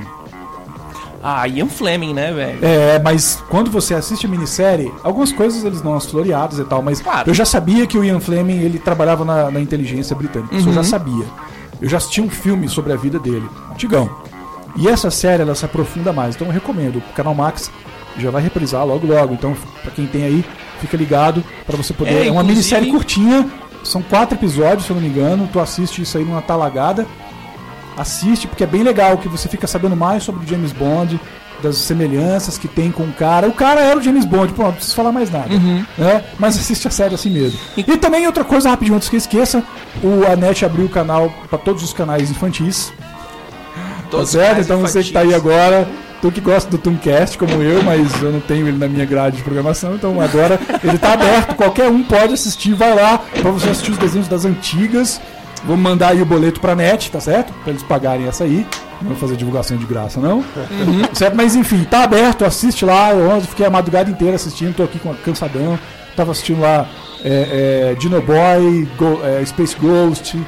Ian Fleming, né, velho? Mas quando você assiste a minissérie, algumas coisas eles dão as floreadas e tal, mas claro. Eu já sabia que o Ian Fleming ele trabalhava na inteligência britânica. Isso eu já sabia. Eu já assisti um filme sobre a vida dele, antigão. E essa série, ela se aprofunda mais. Então eu recomendo. O canal Max já vai reprisar logo. Então, pra quem tem aí, fica ligado pra você poder... É uma minissérie curtinha. São 4 episódios, se eu não me engano. Tu assiste isso aí numa talagada. Assiste, porque é bem legal, que você fica sabendo mais sobre o James Bond, das semelhanças que tem com o cara. O cara era o James Bond, pô, não preciso falar mais nada. Né? Mas assiste a série assim mesmo. E também outra coisa, rapidinho, antes que eu esqueça, a NET abriu o canal para todos os canais infantis. Tá certo? Então você que tá aí agora, tu que gosta do Tooncast como eu, mas eu não tenho ele na minha grade de programação, então agora ele tá aberto, qualquer um pode assistir, vai lá para você assistir os desenhos das antigas. Vou mandar aí o boleto pra NET, tá certo? Pra eles pagarem essa aí. Não vou fazer divulgação de graça, não. Certo? Mas enfim, tá aberto, assiste lá. Eu fiquei a madrugada inteira assistindo, tô aqui cansadão. Tava assistindo lá Dino Boy, Space Ghost,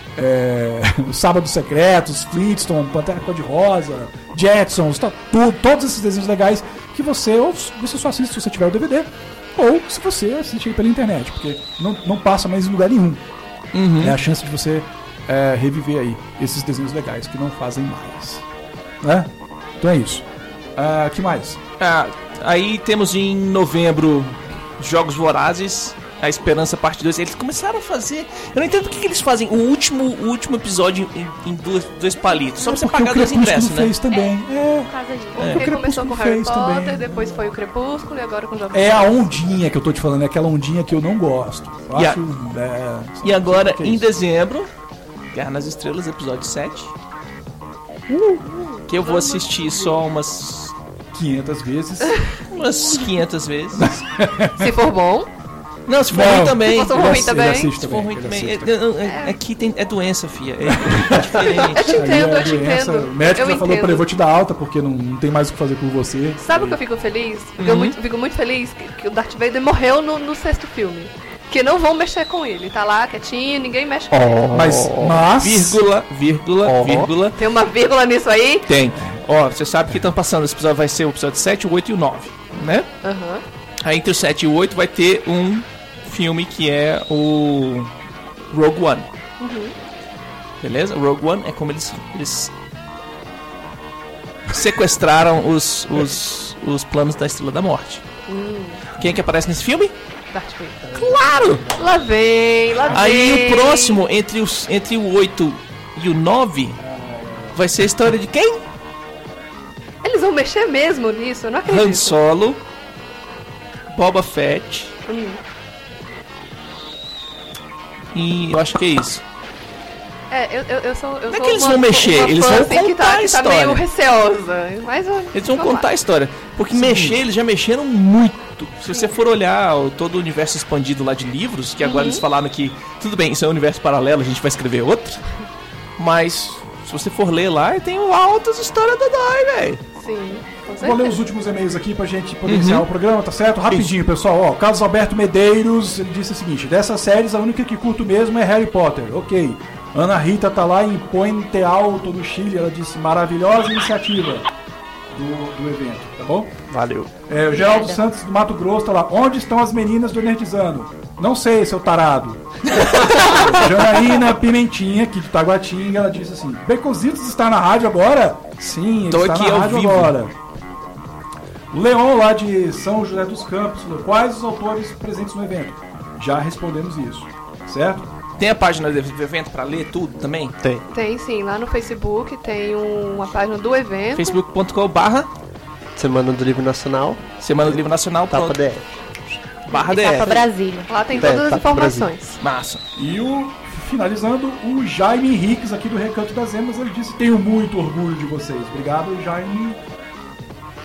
Sábado Secretos, Flintstone, Pantera Cor-de-Rosa, Jetsons, todos esses desenhos legais que você só assiste se você tiver o DVD, ou se você assiste aí pela internet, porque não passa mais em lugar nenhum. É a chance de você reviver aí esses desenhos legais que não fazem mais, né? Então é isso. Que mais? Aí temos em novembro Jogos Vorazes, A Esperança Parte 2. Eles começaram a fazer... Eu não entendo por que eles fazem o último episódio em dois palitos. Só pra você pagar 2 ingressos, né? Fez também. Por causa disso. Porque começou com Harry Potter, também. Depois foi o Crepúsculo e agora com Jogos Vorazes. A ondinha que eu tô te falando, é aquela ondinha que eu não gosto. E agora, em dezembro, Guerra nas Estrelas, episódio 7. Que eu vou assistir só umas 500 vezes. Umas 500 vezes. Se for bom. Não, se for ruim também. Se for ruim também. Se for ruim também. Aqui é doença, filha. É diferente. Eu te entendo. O médico já falou pra ele, vou te dar alta, porque não tem mais o que fazer por você. Sabe o que eu fico feliz? Fico muito feliz que o Darth Vader morreu no 6º filme. Que não vão mexer com ele. Tá lá, quietinho, ninguém mexe com ele. Mas... Vírgula. Tem uma vírgula nisso aí? Tem. Você sabe que estão passando. Esse episódio vai ser o episódio 7, o 8 e o 9. Né? Aí entre o 7 e o 8 vai ter um filme que é o Rogue One. Beleza? O Rogue One é como eles sequestraram os planos da Estrela da Morte. Quem é que aparece nesse filme? Darth Vader. Claro! Lá vem. Aí o próximo, entre o 8 e o 9, vai ser a história de quem? Eles vão mexer mesmo nisso? Eu não acredito. Han Solo, Boba Fett. E eu acho que é isso. Eu sou não é que eles vão mexer, eles vão contar a história. Tá meio receosa, mas eles vão contar a história. Porque mexer, eles já mexeram muito. Se você for olhar todo o universo expandido lá de livros, que agora eles falaram que, tudo bem, isso é um universo paralelo, a gente vai escrever outro. Mas, se você for ler lá, tem altas histórias do Dai, velho. Sim. Vou ler os últimos e-mails aqui pra gente poder iniciar o programa, tá certo? Rapidinho, pessoal. O Carlos Alberto Medeiros, ele disse o seguinte: dessas séries, a única que curto mesmo é Harry Potter. Ok. Ana Rita tá lá em Puente Alto, no Chile. Ela disse: maravilhosa iniciativa do evento, tá bom? Valeu. O Geraldo Santos do Mato Grosso tá lá: onde estão as meninas do Nerdizando? Não sei, seu tarado. Janaína Pimentinha, aqui de Taguatinga, ela disse assim: Becositos está na rádio agora? Sim, ele está na rádio agora. O Leon, lá de São José dos Campos, falou: quais os autores presentes no evento? Já respondemos isso, certo? Tem a página do evento pra ler tudo também? Tem. Tem sim, lá no Facebook tem uma página do evento. facebook.com/. Semana do Livro Nacional. Semana do Livro Nacional. Tapa DF. /DF. Tapa Brasília. Lá tem todas as informações. Massa. E finalizando, o Jaime Henriques aqui do Recanto das Emas, ele disse: tenho muito orgulho de vocês. Obrigado, Jaime.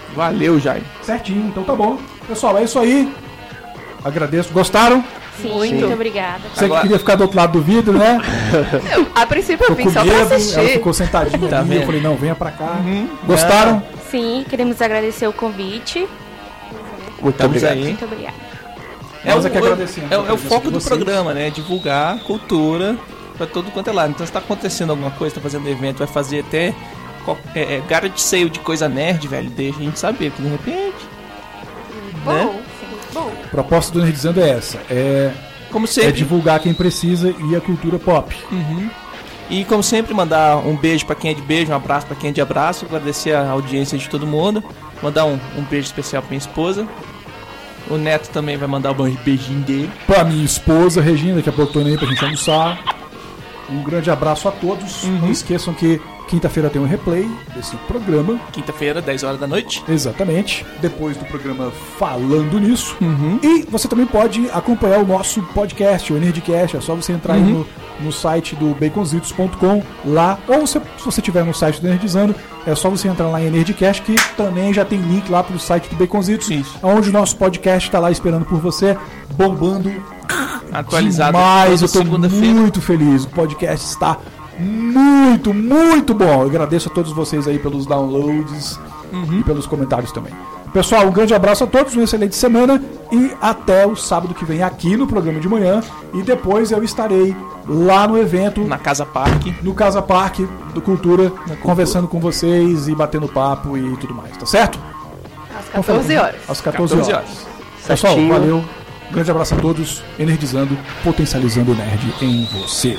Valeu, Jair. Certinho, então tá bom. Pessoal, é isso aí. Agradeço. Gostaram? Sim, muito obrigada. Você que queria ficar do outro lado do vidro, né? A princípio eu vim só pra assistir. Ela ficou sentadinha Tá ali. vendo? Eu falei, não, venha pra cá. Gostaram? Sim, queremos agradecer o convite. Muito Estamos obrigado. aí. Muito obrigada. Nós aqui agradecemos. É o foco do vocês. programa, né? Divulgar cultura pra todo quanto é lado. Então se tá acontecendo alguma coisa, tá fazendo evento, vai fazer até garage sale de coisa nerd, velho. Deixa a gente saber, que de repente. Bom, Né? sim, bom. A proposta do Nerdizando é essa. Como É sempre. divulgar quem precisa e a cultura pop. E como sempre, mandar um beijo pra quem é de beijo, um abraço pra quem é de abraço, agradecer a audiência de todo mundo, mandar um beijo especial pra minha esposa. O Neto também vai mandar um beijinho dele. Pra minha esposa, Regina, daqui a pouco tô indo aí pra gente almoçar. Um grande abraço a todos. Não esqueçam que quinta-feira tem um replay desse programa. Quinta-feira, 10 horas da noite. Exatamente. Depois do programa Falando Nisso. E você também pode acompanhar o nosso podcast, o Nerdcast. É só você entrar aí no site do baconzitos.com lá. Ou se você estiver no site do Nerdizando, é só você entrar lá em Nerdcast, que também já tem link lá pro site do Baconzitos. Isso. Onde o nosso podcast está lá esperando por você, bombando Atualizado. demais. Eu toda tô segunda-feira. muito feliz. O podcast está muito, muito bom. Eu agradeço a todos vocês aí pelos downloads e pelos comentários também. Pessoal, um grande abraço a todos, uma excelente semana e até o sábado que vem aqui no programa de manhã. E depois eu estarei lá no evento, Na Casa Parque. no Casa Parque do Cultura, conversando com vocês e batendo papo e tudo mais, tá certo? Às 14 horas. Às 14 horas. Pessoal, Certinho. valeu. Grande abraço a todos. Energizando, potencializando o nerd em você.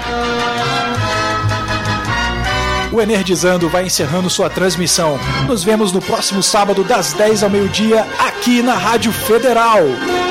O Energizando vai encerrando sua transmissão. Nos vemos no próximo sábado das 10 ao meio-dia aqui na Rádio Federal.